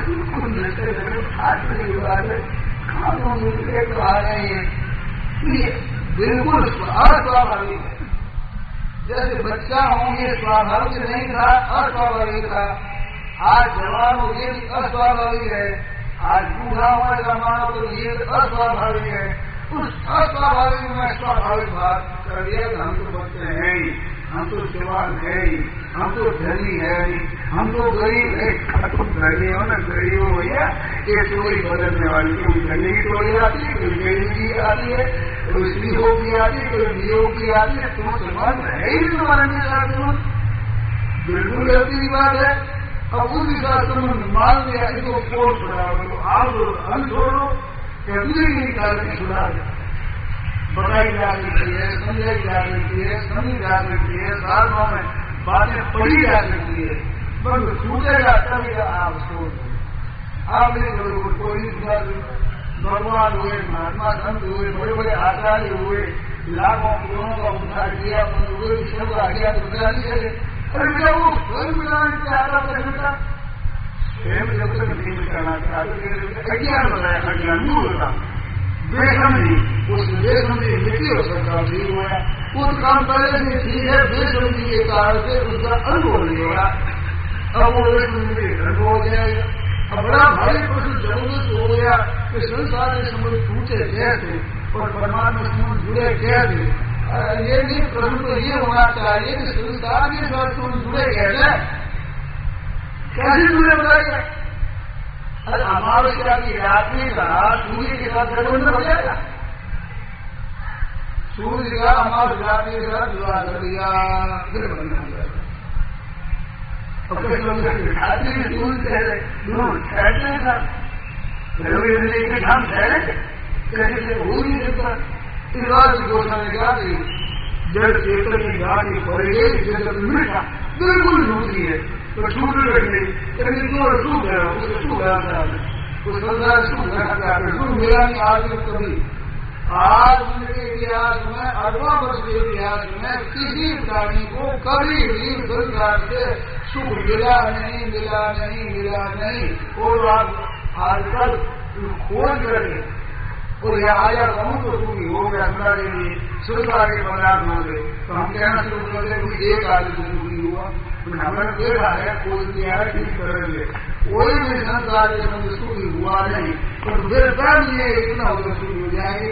तो आ रहे हैं, बिल्कुल अस्वाभाविक है, जैसे बच्चा होंगे स्वाभाविक नहीं था, अस्वाभाविक था, आज जवान हो ये अस्वाभाविक है, आज बूढ़ा हुआ जमाना तो ये अस्वाभाविक है, उस अस्वाभाविक में स्वाभाविक बात कर दिया कि हम तो बच्चे हैं ही, हम तो जवान है ही, हम तो धनी है ही, हम तो गरीब है, तुम धनी हो ना गरीब हो भैया, ये चोरी बदलने वाली कोई धनी की चोरी आती है, कोई गरीब की आती है, कोई स्त्रीहों की आती है, कोई नियोग की आती है, तुम संबंध है ही तुम्हारे चाहते हो, बिल्कुल गलती बात है। अब उस हिसाब से मान लिया इसको फोर्स बढ़ा दो, आप हल छोड़ो, कैसे निकाल के सुधार बताई जा सकती है, समझाई जा सकती है, समझी जा सकती है, साधनों में बातें पढ़ी जा सकती है, पर छूटेगा तभी आप छोड़ दो, आप नहीं करो। कोई भगवान हुए, महात्मा संत हुए, बड़े बड़े आचार्य हुए, लाखों करोड़ों का उद्धार किया, हुए विषय आ गया तो उद्धार नहीं चले, अरे भैया वो स्वयं मिलाने से आता करता, स्वयं जब तक नहीं मिटाना चाहते, अज्ञान बताया, अज्ञान नहीं होता, बेसमझी, उस बेसमझी मिट्टी हो सकता नहीं हुआ, उस काम पहले से ठीक है, बेसमझी के कारण से उसका अनुभव नहीं हो रहा, अब वो बेसमझी अनुभव हो जाएगा। अब बड़ा भारी प्रश्न जरूरत हो गया कि संसार के संबंध टूटे कैसे और परमात्मा संबंध जुड़े कैसे, ये नहीं प्रश्न तो ये होना चाहिए कि संसार के साथ तुम जुड़े कैसे जुड़े बताइए। अरे अमावस्या की रात्रि का सूर्य के साथ गठबंधन हो जाएगा, सूर्य का अमावस्या रात्रि के साथ विवाह कर दिया, फिर बंधन हो जाएगा। रात्रि में सूर्य ठहरने का हम ठहरे कैसे हो नहीं सकता, इस बात की घोषणा ने कहा कि जब चेतन की गाड़ी पड़ेगी जब मीठा बिल्कुल झूठी है तो छूट रखी लेकिन जो छूट गया उसे छूट गया उस संसार छूट गया छूट मिला नहीं आज कभी आज उनके इतिहास में अरबों वर्ष के इतिहास में किसी प्राणी को कभी भी संसार से सुख मिला नहीं और आप आजकल खोज करें और यह आया कहूँ तो सुखी हो गया हमारे लिए संसार के पदार्थ हो गए तो हम कहना शुरू कर रहे कोई एक आदमी से सुखी हुआ हमने देखा है कोई किया है ठीक करेंगे कोई भी संसार के अंदर सुखी हुआ नहीं तो फिर कर लिए इतना होकर सुखी हो जाएंगे।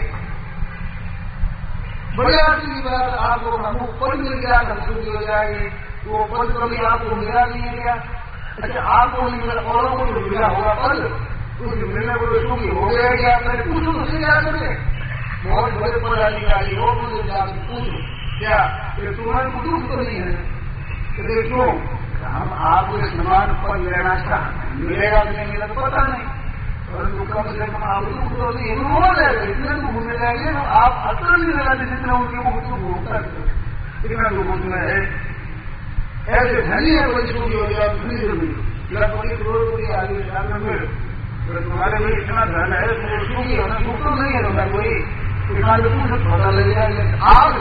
बड़ी अच्छी की बात आपको हमको पद मिल गया हम सुखी हो जाएंगे वो पद कभी आपको मिला नहीं है क्या? अच्छा आपको नहीं मिला औरों को तो मिला होगा पद कुछ मिलने को सुखी हो गया क्या? मैंने पूछो मुझसे क्या करते बहुत बड़े पदाधिकारी हो मुझे जाकर पूछो क्या तुम्हारे को दुख तो नहीं है तो देखो हम आपको समान पद लेना चाहते मिलेगा नहीं मिलेगा पता नहीं परंतु कम से कम आप दुख तो नहीं हो जाएगा इतने दुख होने जाएंगे तो आप अतर नहीं लगाते जितना उनके मुख दुख होता है इतना दुख उसमें है। ऐसे धनी है कोई सुखी हो जाए धनी जरूरी लगभग करोड़पति आदमी सामने मिले तो तुम्हारे लिए इतना धन है तो सुखी होना सुख तो नहीं है तुम्हारा कोई तुम्हारे कुछ पता लग जाएगा आप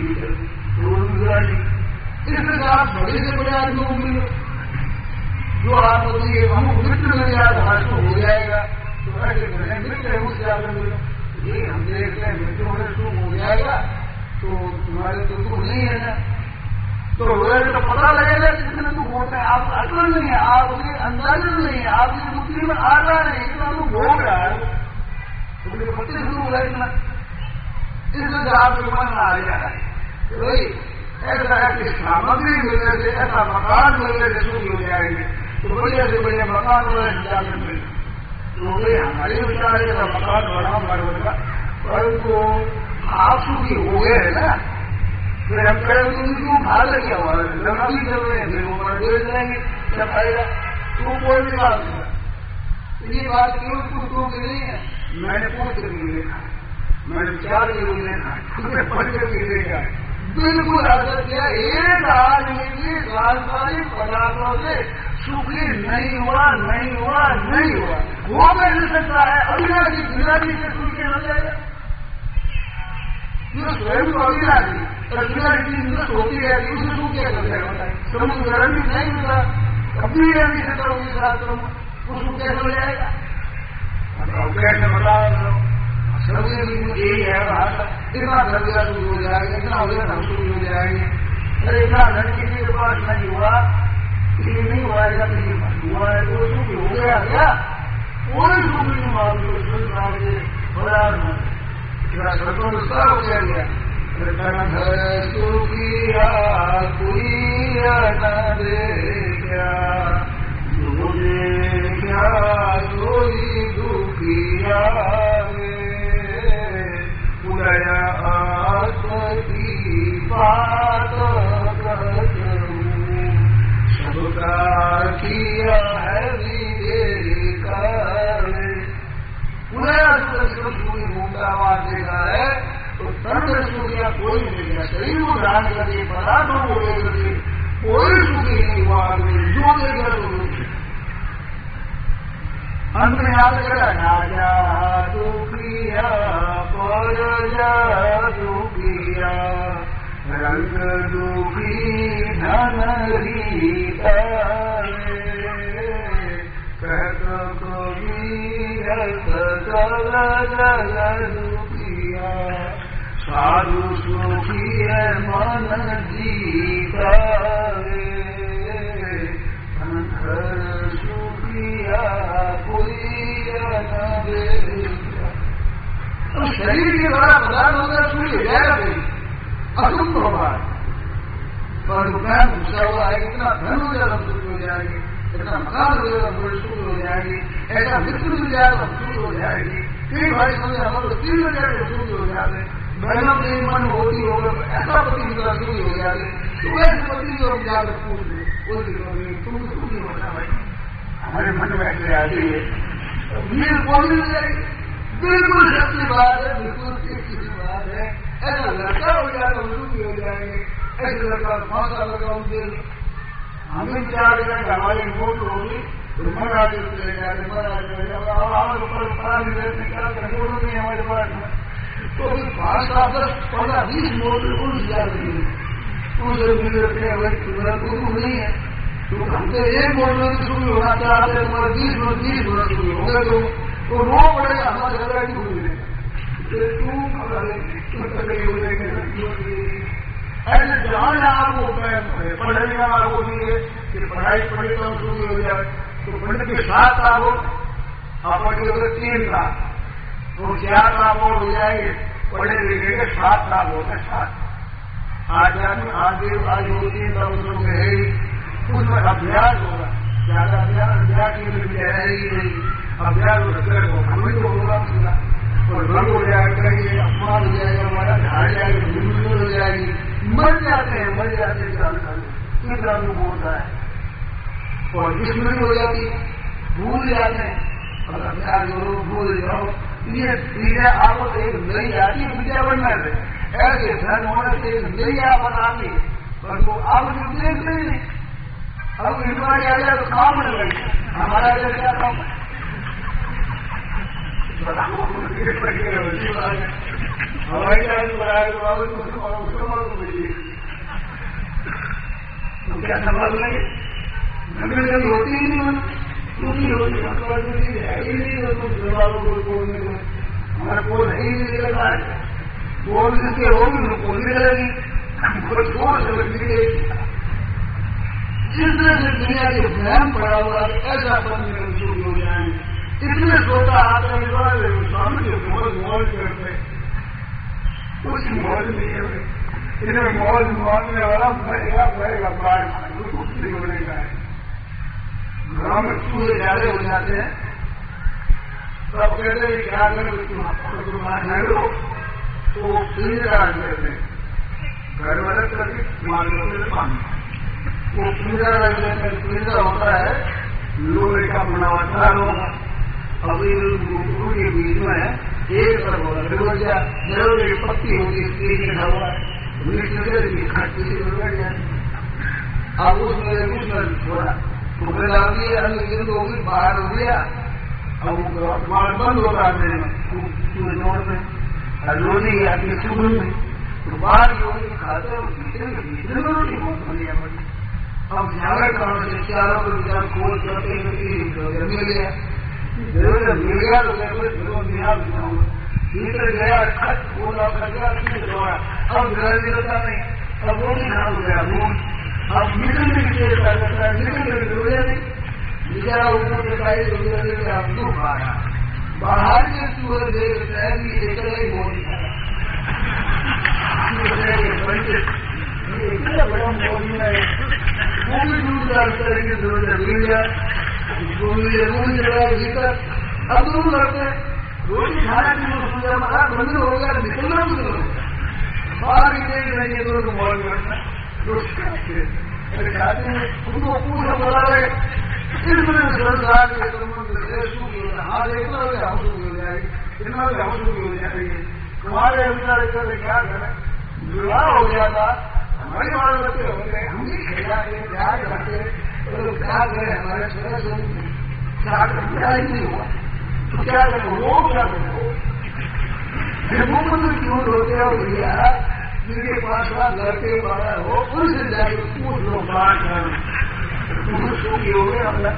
इसलिए आप बड़े से बड़े आदमी को मिलो जो आप बोलिए हम मित्र मिल जाए तो हमारे को हो जाएगा तो ऐसे बड़े मित्र है उससे आगे मिलो ये हम देखते हैं मित्र होने सुख हो जाएगा तो तुम्हारे तो दुख नहीं है ना तो तो पता लगेगा कितने दुख होते हैं आप अकल नहीं है आपके अंदाजा नहीं है आपकी बुद्धि में आ रहा नहीं इतना दुख हो रहा है तो पति शुरू हो इतना इसलिए आपके मन में आ जाता है भाई ऐसा ऐसी सामग्री मिलने से ऐसा मकान मिलने से सुखी हो जाएंगे तो बढ़िया से बढ़िया मकान वाले जाकर मिले तो भाई हमारे विचार ऐसा मकान बना मरवा परंतु आप सुखी हो गए है ना फिर हम कहें क्यों भाग लगे हमारे लगा भी चल रहे हैं फिर वो दे जाएंगे जब आएगा तो कोई भी बात नहीं ये बात क्यों पूछों की नहीं है मैंने पूछ करके देखा मैंने विचार करके देखा तुमने पढ़ करके देखा बिल्कुल असत्य एक आदमी की सांसारिक पदार्थों से सुखी नहीं हुआ वो मैं नहीं सकता है अविनाशी विनाशी से सुखी हो जाएगा स्वयं को अविनाशी और विनाशी चीज होती रहेगी उसे सुख क्या कर जाएगा समुद्र गर्म नहीं मिला कभी गर्मी से करोगे शास्त्रों में वो सुख कैसे हो जाएगा कैसे बताओ सबसे यही है भाषा इतना धन दिया शुरू हो जाएगा इतना हो गया हम शुरू हो जाएंगे अरे इतना धन किसी के पास नहीं हुआ किसी नहीं हुआ ऐसा किसी के पास हुआ है तो सुखी हो गया क्या कोई सुखी नहीं मालूम बड़ा संतोषता हो गया सुखिया कोई क्या कोई दुखिया बात सबका किया है पूरी घूमता आवाज देखा है तो सर्व सुखिया कोई नहीं गया शरीर को ध्यान करके पदार्थों को लेकर के कोई सुखी नहीं हुआ जो लेकर तो अंत में याद करा राजा दुखिया पर जा दुखिया रंग दुखी धन रीता कहत कबीर सकल जल दुखिया साधु सुखी है मन जीता शरीर के द्वारा पदार्थ होगा सूर्य हो जाएगा कोई असुख होगा पर रुपया घुसा हुआ है इतना धन हो जाएगा सुख हो जाएगी इतना मकान हो जाएगा बड़े सुख हो जाएगी ऐसा मित्र मिल जाएगा सुख हो जाएगी कई भाई समझे हम लोग 3 मिल जाएगा सुख हो जाते बहनों के मन होती होगा ऐसा पति की तरह सुखी हो जाते तो वैसे पति को हम जाकर पूछ ले तुम सुखी होता भाई हमारे मन में ऐसे आती है नींद कौन मिल जाएगी बिल्कुल सच्ची बात है बिल्कुल सच्ची बात है ایسا لڑکا ہو جائے تو بھی ہو جائیں گے. ایسے لڑکا 5 سال لگا ان کے لیے ہمیں 4 گھنٹے ہماری موت ہوگی تو مرا کے چلے جاتے ہمارے اوپر پڑا نہیں رہتے کیا موت نہیں ہمارے پاس میں. تو 5 سال 10 15 20 موت ان سے زیادہ نہیں نہیں ہے. تو ہم سے ایک موت شروع ہونا چاہتے ہیں ہمارے 20 ہونا شروع ہو گئے تو رو پڑے گا ہمارے جگہ کی بھول گئے. ایسے جہاں آپ کو پڑھنے کا آپ کو نہیں ہے کہ پڑھائی پڑھے تو شروع ہو جائے تو پڑھنے کے ساتھ آپ پڑھے ہوئے 3 سال تو 4 سال اور ہو جائیں گے. پڑھے لکھے کے 7 سال ہوتے 7. آج 2-3 سال میں ہے ہی اس میں ابھیاس ہوگا. زیادہ ابھیاس کی ہے ہی نہیں. ابھیاس ہمیں تو ہوگا اور رنگ ہو جائے گا کہیں اپمان ہو جائے گا ہمارا جھاڑ جائے گا مشکل ہو جائے گی. مر جاتے ہیں اس رنگ ہوتا ہے اور دشمنی ہو جاتی بھول جاتے ہیں. اور ابھیاس بھول جاؤ یہ چیزیں آپ کو ایک نئی آتی ہے بننا ہے. ایسے دھن ہونے سے ایک نئی آپ بتاتی پر وہ آپ دیکھ نہیں. اب ہماری آ جائے تو کام نہیں لگے ہمارا کیا کام ہے. ہوائی جہاز بنائے تو کیا سوال نہیں ہوتی ہی نہیں ہمارا پول ہے ہی نہیں لگا ہے. بول کے ہوگی تو بول نہیں لگے گی. جس طرح سے دنیا کے بہن پڑا ہوا ایسا بند شروع ہو جائیں گے. اتنے سوتا آتے سامنے موج کرتے کچھ موج نہیں ہے. انہیں موج ماننے والا بڑے گا باہر کچھ نہیں ہونے کا ہے. گھروں میں چوہے زیادہ ہو جاتے ہیں تو اب کہتے ہیں کیا کریں تو پنجرا کرتے ہیں. گھر والے کبھی مانگتے پانی وہ پنجرا ہوتا ہے لوہے کا بنا ہوا 4 ہوگا. ابھی کے بیچ میں ایک طرف ہوگا دروازے کی پتی ہوگی اسٹیج کا ہوا کھٹی سے بیٹھ جائے. اب اس میں تھوڑا ٹکڑے ڈال دیے اندر ہوگی باہر ہو گیا. اب مال بند ہوتا ہے نوڑ میں لونی آتی چوبن میں تو باہر لوگ کھاتے روٹی بہت بڑھیا پڑی. اب جھاڑ کام سے 4 کو کھول کرتے مل گیا. مل گیا تو بھیتر گیا کھٹ بولا کھڑا اب گھر ملتا نہیں. اب وہ نہیں ہو گیا بھون. اب نکلنے کی کرتا ہے نکلنے کی ضرورت نہیں. بچارا اوپر دکھائی ضرورت ہے. اب دکھ آ رہا باہر کے چوہے دیکھتا ہے کہ ایک ہی موڑ بڑا موڑی ہے وہ بھی دور دار کرنے کی ضرورت ہے. مل گیا اب دونوں لڑتے روٹی کھانا کی بند ہو گیا نکلنا بھی ضرور باہر ہی دیکھ رہے ہیں دونوں کو موڑ کرنا کھاتے ہیں ان کو پورا بتا رہے اس میں ہاں دیکھنا ہوگا ہم شروع ہو جائے گی اتنا بھی ہم شروع ہو جائے گی. تمہارے اندر کیا کریں وواہ ہو گیا تھا ہمارے والے بچے ہو گئے ہم بھی کھیلا کے پیار کرتے کیا کریں ہمارے کیا ہی نہیں ہوا تو کیا کریں وہ کیا کریں حکومت کیوں ہوتے ہو بھیا جن کے پاس لڑکے والا ہو ان سے جا کے پوچھ لو بات سو کی ہو گئے ہم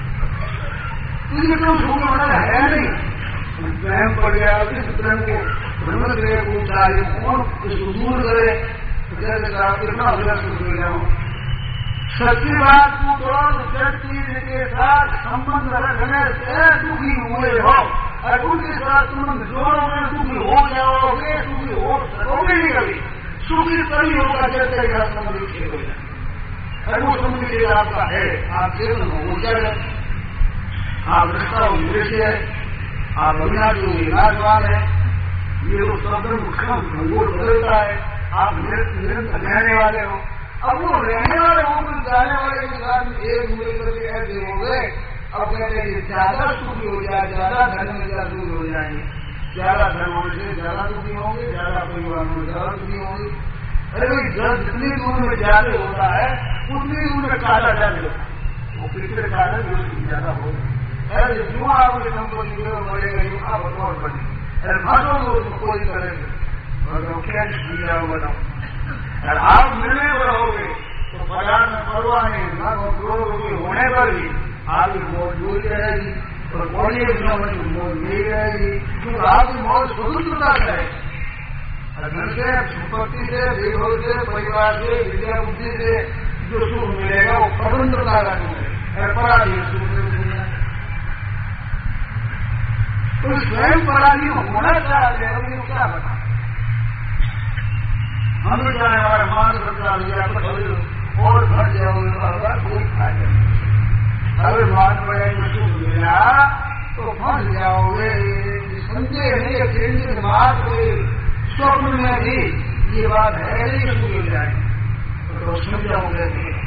تو سونے والا ہے نہیں. بہن پڑ گیا اس بہن کو بھرمت کرے پوچھا کون اس کو دور کرے کتنا اگلا سوچ گیا ہوں. سچی بات کو چیز کے ساتھ سمبند رکھنے سے دکھی ہوئے ہو اور ان کے ساتھ سمبند جوڑوں میں دکھی ہو جاؤ گے دکھی ہو سکو گے نہیں کبھی. سکھی تبھی ہوگا جب تک آپ سمجھ کے ہو جائے. اگر وہ سمجھ کے آپ کا ہے آپ کے وہ کیا ہے آپ رشتہ میرے سے ہے آپ بنا جو علاجوان ہے یہ وہ سب وہ بدلتا ہے. آپ نرنتر رہنے والے ہو. اب وہ رہنے والے ہوں تو جانے والے کے ساتھ ایک مل کر کے ایسے ہو گئے. اب کہتے ہیں زیادہ سکھی ہو جائے زیادہ دھن میں دور ہو جائیں گے زیادہ دھن ہونے سے زیادہ دکھی ہوں گے، زیادہ پریوار میں زیادہ دکھی ہوں گے. ارے بھائی دھن جتنی دور میں زیادہ ہوتا ہے اتنی دور میں کالا زیادہ ہوتا ہے، وہ پچھلے کالا زیادہ ہوگا. ارے جو آپ کے سمپتی بڑھے گا جو آپ اور بڑھے گا. ارے بھاشوں کو کوئی کرے گا کیا دیا بتاؤ. آپ ملنے پر رہو گے تو بازار میں پرواہ نہیں، کروڑوں روپئے ہونے پر بھی آپ کی موت جوڑی رہے گی اور بڑی دنوں میں موت نہیں رہے گی، کیونکہ آپ کی موت سوتنترتا ہے. گھر سے سمپتی سے دیکھو سے پریوار سے ودیا بدھی سے جو سکھ ملے گا وہ سوتنترتا کا ملے گا، پرادھی سکھ ملے گا. تو سوئم پرادھی ہونا چاہتے ہیں لیکن کیا بتا ہم جانے ہمارا مان سرکار لیا تو اور گھر جاؤ گے کوئی فائدہ نہیں. اگر مان بڑے سکھ ملا تو پھنس جاؤ گے. سمجھے نہیں کہ دماغ کے سوپن میں بھی یہ بات ہے نہیں کہ مل جائے تو سمجھاؤ گے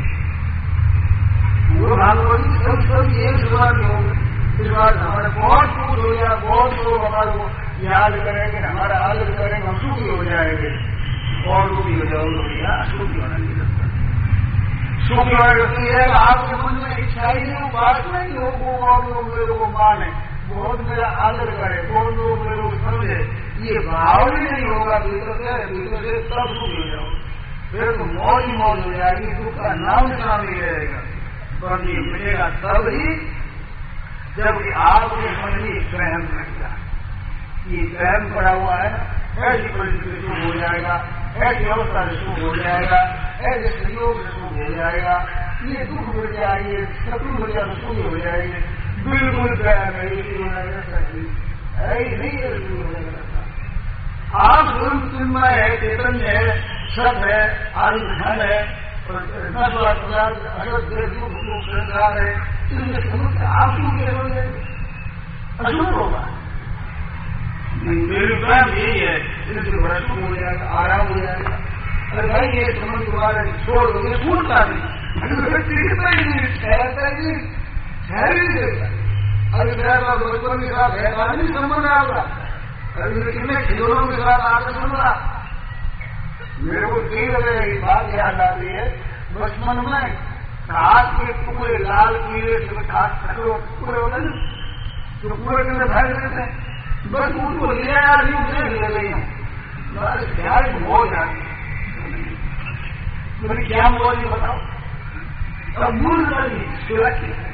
وہ بھاگوتی سب ایک سوال نہیں ہوگا. اس بات ہمارے بہت کچھ ہو جائے، بہت لوگ ہمارے کو یاد کریں گے، ہمارا عادت کریں گے، ہم سکھی ہو جائیں گے اور روپی ہو جاؤ سکھی ہونا نہیں لگتا. سکھی ہونے ہے آپ کے من میں اچھا ہی نہیں، بات نہیں ہو اور لوگ میرے کو مانے، بہت میرا آدر کرے، بہت لوگ میرے کو سمجھے، یہ بھاؤ ہی نہیں ہوگا بھیتر سے تب سکھی ہو جاؤ. پھر تو موج ہی موج ہو جائے گی، دکھ کا نام نام ہی رہے گا. پر یہ ملے گا تب ہی جب آپ کے من میں سہم رکھ جائے. یہ سہم پڑا ہوا ہے، ایسی پریستھی سے ہو جائے گا، ایسی اوستھا سے سکھ ہو جائے گا، ایسے سہیوگ سے سکھ ہو جائے گا. یہ دکھ ہو جائے گی، شترو ہو جائے تو سکھ ہو جائے گی. بالکل آپ ظلم ہے، چیتنیہ ہے، سب ہے، آدھی دھن ہے، سرکار ہے، آپ کیوں کہ اشوک ہوگا. میرے کام یہی ہے اس سے بڑا سکھ ہو جائے گا، آرام ہو جائے گا. ارے بھائی یہ سمجھ تمہارے چھوڑ دو گے چھوٹتا نہیں ٹھہرتا ہی نہیں، ٹھہر ہی نہیں دیتا. ابھی میرا بچپن کے ساتھ ہے آدمی سمجھ رہا ہوگا، ابھی میں کتنے کھلونوں کے ساتھ آ کر سن رہا. میرے کو دیر رہے بات یاد آتی ہے بچپن میں ہاتھ کے ٹکڑے لال پیلے ٹکڑے ہوتے نا جو ٹکڑے کے اندر بھر دیتے ہیں، بس ان کو لے آ رہی ہوں لے رہی ہوں بس پیار ہو جاتی ہے. کیا بول رہی بتاؤ اب مول نہیں سرکشت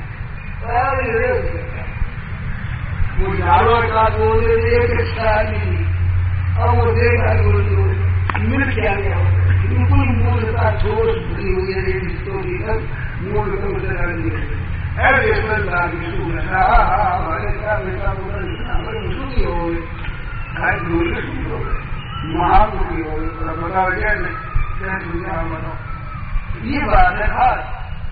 وہ جانور کا بولے ایک نہیں اور وہ دیکھا مل کیا گیا بالکل مول کا ٹھوس بھری ہوئی ہے رشتوں کی سب مول کو سکھی ہو گئے مہا دکھی ہو گئے بتاؤ دنیا بتاؤ. یہ بات ہے خاص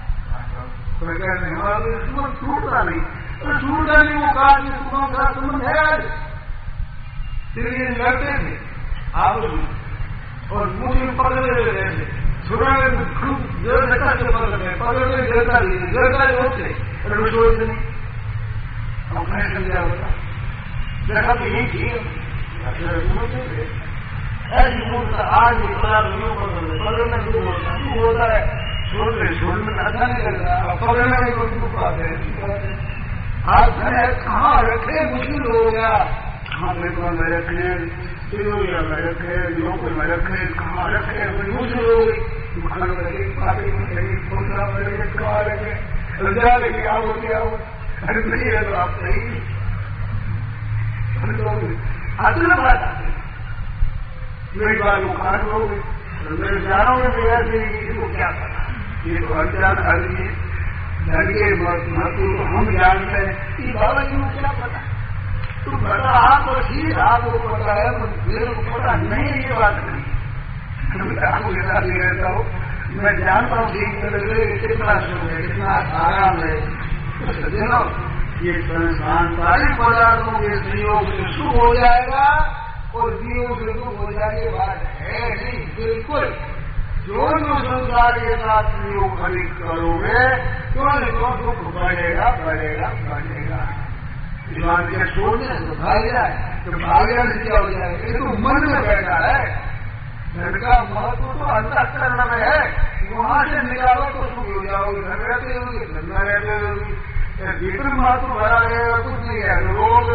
چھوٹتا نہیں، چھوٹتا نہیں. وہ کہا کہ تمہوں کا سمبند ہے آج پھر یہ لڑتے تھے آپ اور مجھے پکڑ رہے تھے چھوڑا گرتا سے پکڑ گرتا ہوتے رسوئی سے نہیں اپنے سمجھا ہوتا دیکھا تو یہی چیز ایسی مورتا آج پکڑنا شروع ہوتا ہے. چھوڑنے میں اچھا نہیں لگ رہا، پکڑنے میں کوئی بات ہے. آپ کہاں رکھے مشکل ہو گیا، کہاں میں رکھے تیوریا میں رکھے لوکل میں رکھے کہاں رکھے مشکل ہو گئی. دکان میں رکھے پارٹی میں رکھے پوچھا میں رکھے کہاں رکھے رجا لے کے آؤ کیا ہو ارے نہیں ہے تو آپ صحیح اصل بات آتی میری بات کو کھاٹ ہو گئی. میں جانوں گا کہ ایسے کسی کو کیا پتا، یہ تو انجان آدمی ہے لڑکے تو ہم جانتے ہیں کہ بابا جی کو کیا پتا. تو بتا آپ کو ٹھیک آپ کو پتا ہے میرے کو پتا نہیں، یہ بات نہیں. آپ کو کتنا نہیں رہتا ہوں میں جانتا ہوں ٹھیک کتنا سکھ ہے کتنا آرام ہے. یہ ساری پدارتوں کے سہیوگ سے سکھ ہو جائے گا اور جیو سے دکھ ہو جائے گی. بات ہے نہیں بالکل. جو سنسار کے ساتھ سہیوگ خرید کرو گے تو دکھ بڑھے گا بڑھے گا بڑھے گا. ایمان کے چھوڑنے تو بھائی جائے तो भाग्य से क्या हो जाएगा? ये तो मन में बैठा है। घर का महत्व तो अंतःकरण में है, वहां से निकालो तो सुखी हो जाओगे। घर रहते होगी, धंधा रहते होगी, भीतर महत्व भरा रहेगा कुछ नहीं है। रोग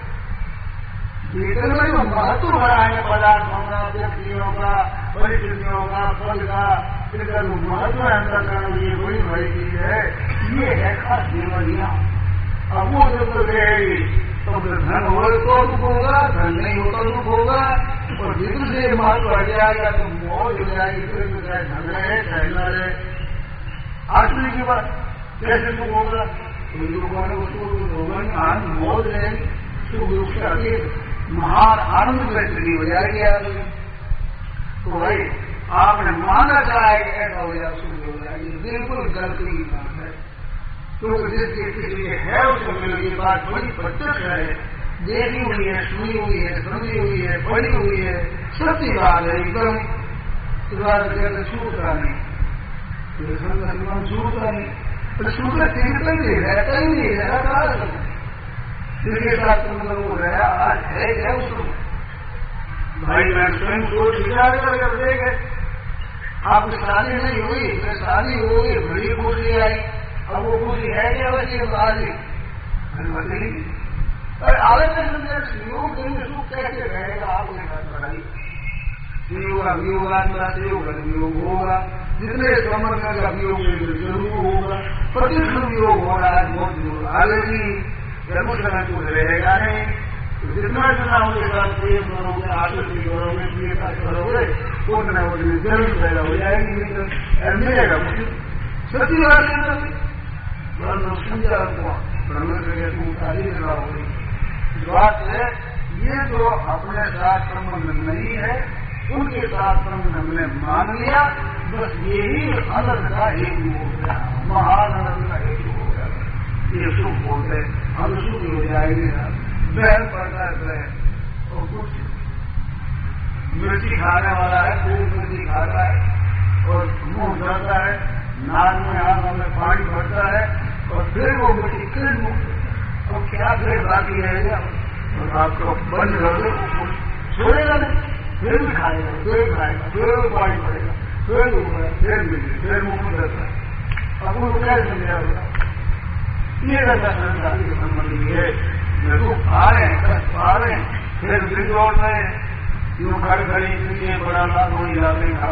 भीतर में जो महत्व भरा है पदार्थों का, व्यक्तियों का, परिस्थितियों का, फल का, इसका जो महत्व है अंतःकरण, ये बड़ी बड़ी चीज है। ये है खास जीवनिया। अब वो जब तक रहेगी तो धन हो तो दुख होगा, धन नहीं होता दुख होगा। और भीतर से महत्व बढ़ जाएगा तो मौज हो जाएगी। फिर तो चाहे धन रहे चाहे न रहे। आखिरी की बात कैसे दुख होगा? लोगों ने उसको आनंद मौज रहेगी, सुख दुख से अधिक महान आनंद बेहतरी हो जाएगी आदमी। तो भाई आपने माना चाहे कि ऐसा हो जाए, सुख हो जाएगी, बिल्कुल गलती की बात है। क्योंकि जिसके किसी है उसको मिली बात बड़ी प्रत्यक्ष है, देखी हुई है, सुनी हुई है, समझी हुई है, पढ़ी हुई है, सच्ची बात है एकदम। इस बात छूटता नहीं, छूटता नहीं, तो छूटता टिकता ही नहीं, रहता ही नहीं, रहता जिसके साथ मतलब वो रहा आज है क्या उसको? भाई मैं स्वयं सोच विचार कर देखे, आपकी शादी नहीं हुई, फिर शादी हो गई, बड़ी खुशी आई। अब वो खुशी है क्या वैसे शादी? और योग सुख कैसे रहेगा? आपने पढ़ाई योग होगा, जितने संबंध का योग जरूर होगा, प्रतिष्ठित योग हो रहा है, बहुत जरूर आगे भी जरूर समय कुछ रहेगा नहीं। तो जितना उनके साथ प्रेम करोगे, आसक्ति करोगे, प्रियता करोगे, उतना उतनी जरूर पैदा हो जाएगी, मिलेगा मुझे सच्ची बात है। समझा बात है, ये जो अपने साथ संबंध नहीं है उनके साथ संबंध हमने मान लिया, बस यही आनंद का हेतु हो गया, महान आनंद का हेतु हो गया। ये सुख होते हम सुख हो जाएंगे। बहन पड़ता है और कुछ मिर्ची खाने वाला है, खूब मिर्ची खाता है और मुंह धरता है, नाक में आंखों में पानी भरता है और फिर वो मिर्ची फिर तो क्या फिर बाकी रहेगा? और आपको बंद कर दो, छोड़ेगा नहीं, फिर भी खाएगा, फिर खाएगा, फिर पानी पड़ेगा, फिर मिले, फिर मुंह धरता है। अब उनको क्या समझा होगा? ये ऐसा संसार के संबंधी है। देखो आ रहे हैं, कष्ट पा रहे हैं, फिर भी जोड़ रहे हैं, यूं घर खड़ी बड़ा लाभ हो जाते हैं,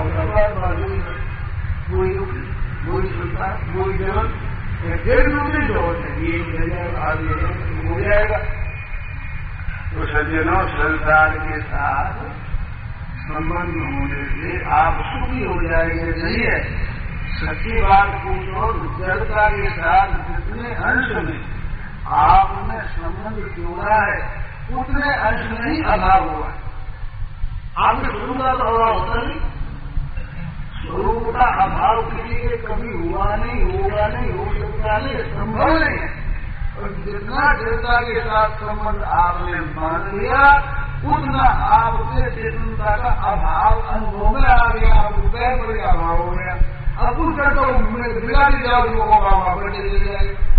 कोई सुनता कोई जगह फिर दूसरी जोड़ है, ये हो जाएगा। तो सज्जनों, संसार के साथ संबंध होने से आप सुखी हो जाएंगे। नहीं है सच्ची बात पूछो, जड़ता के साथ जितने अंश में आपने संबंध जोड़ा है उतने अंश में ही अभाव हुआ है। आपके स्वरूप का तो अभाव होता नहीं, स्वरूप का अभाव किसी के कभी हुआ नहीं, होगा नहीं, हो सकता नहीं, संभव नहीं है। और जितना जड़ता के साथ संबंध आपने मान लिया उतना आपके चेतनता का अभाव अनुभव में आ गया, आपको बड़े अभाव हो गया। अब उस करता बिगाड़ी जाओ लोगों का वहां पर चले जाएगा।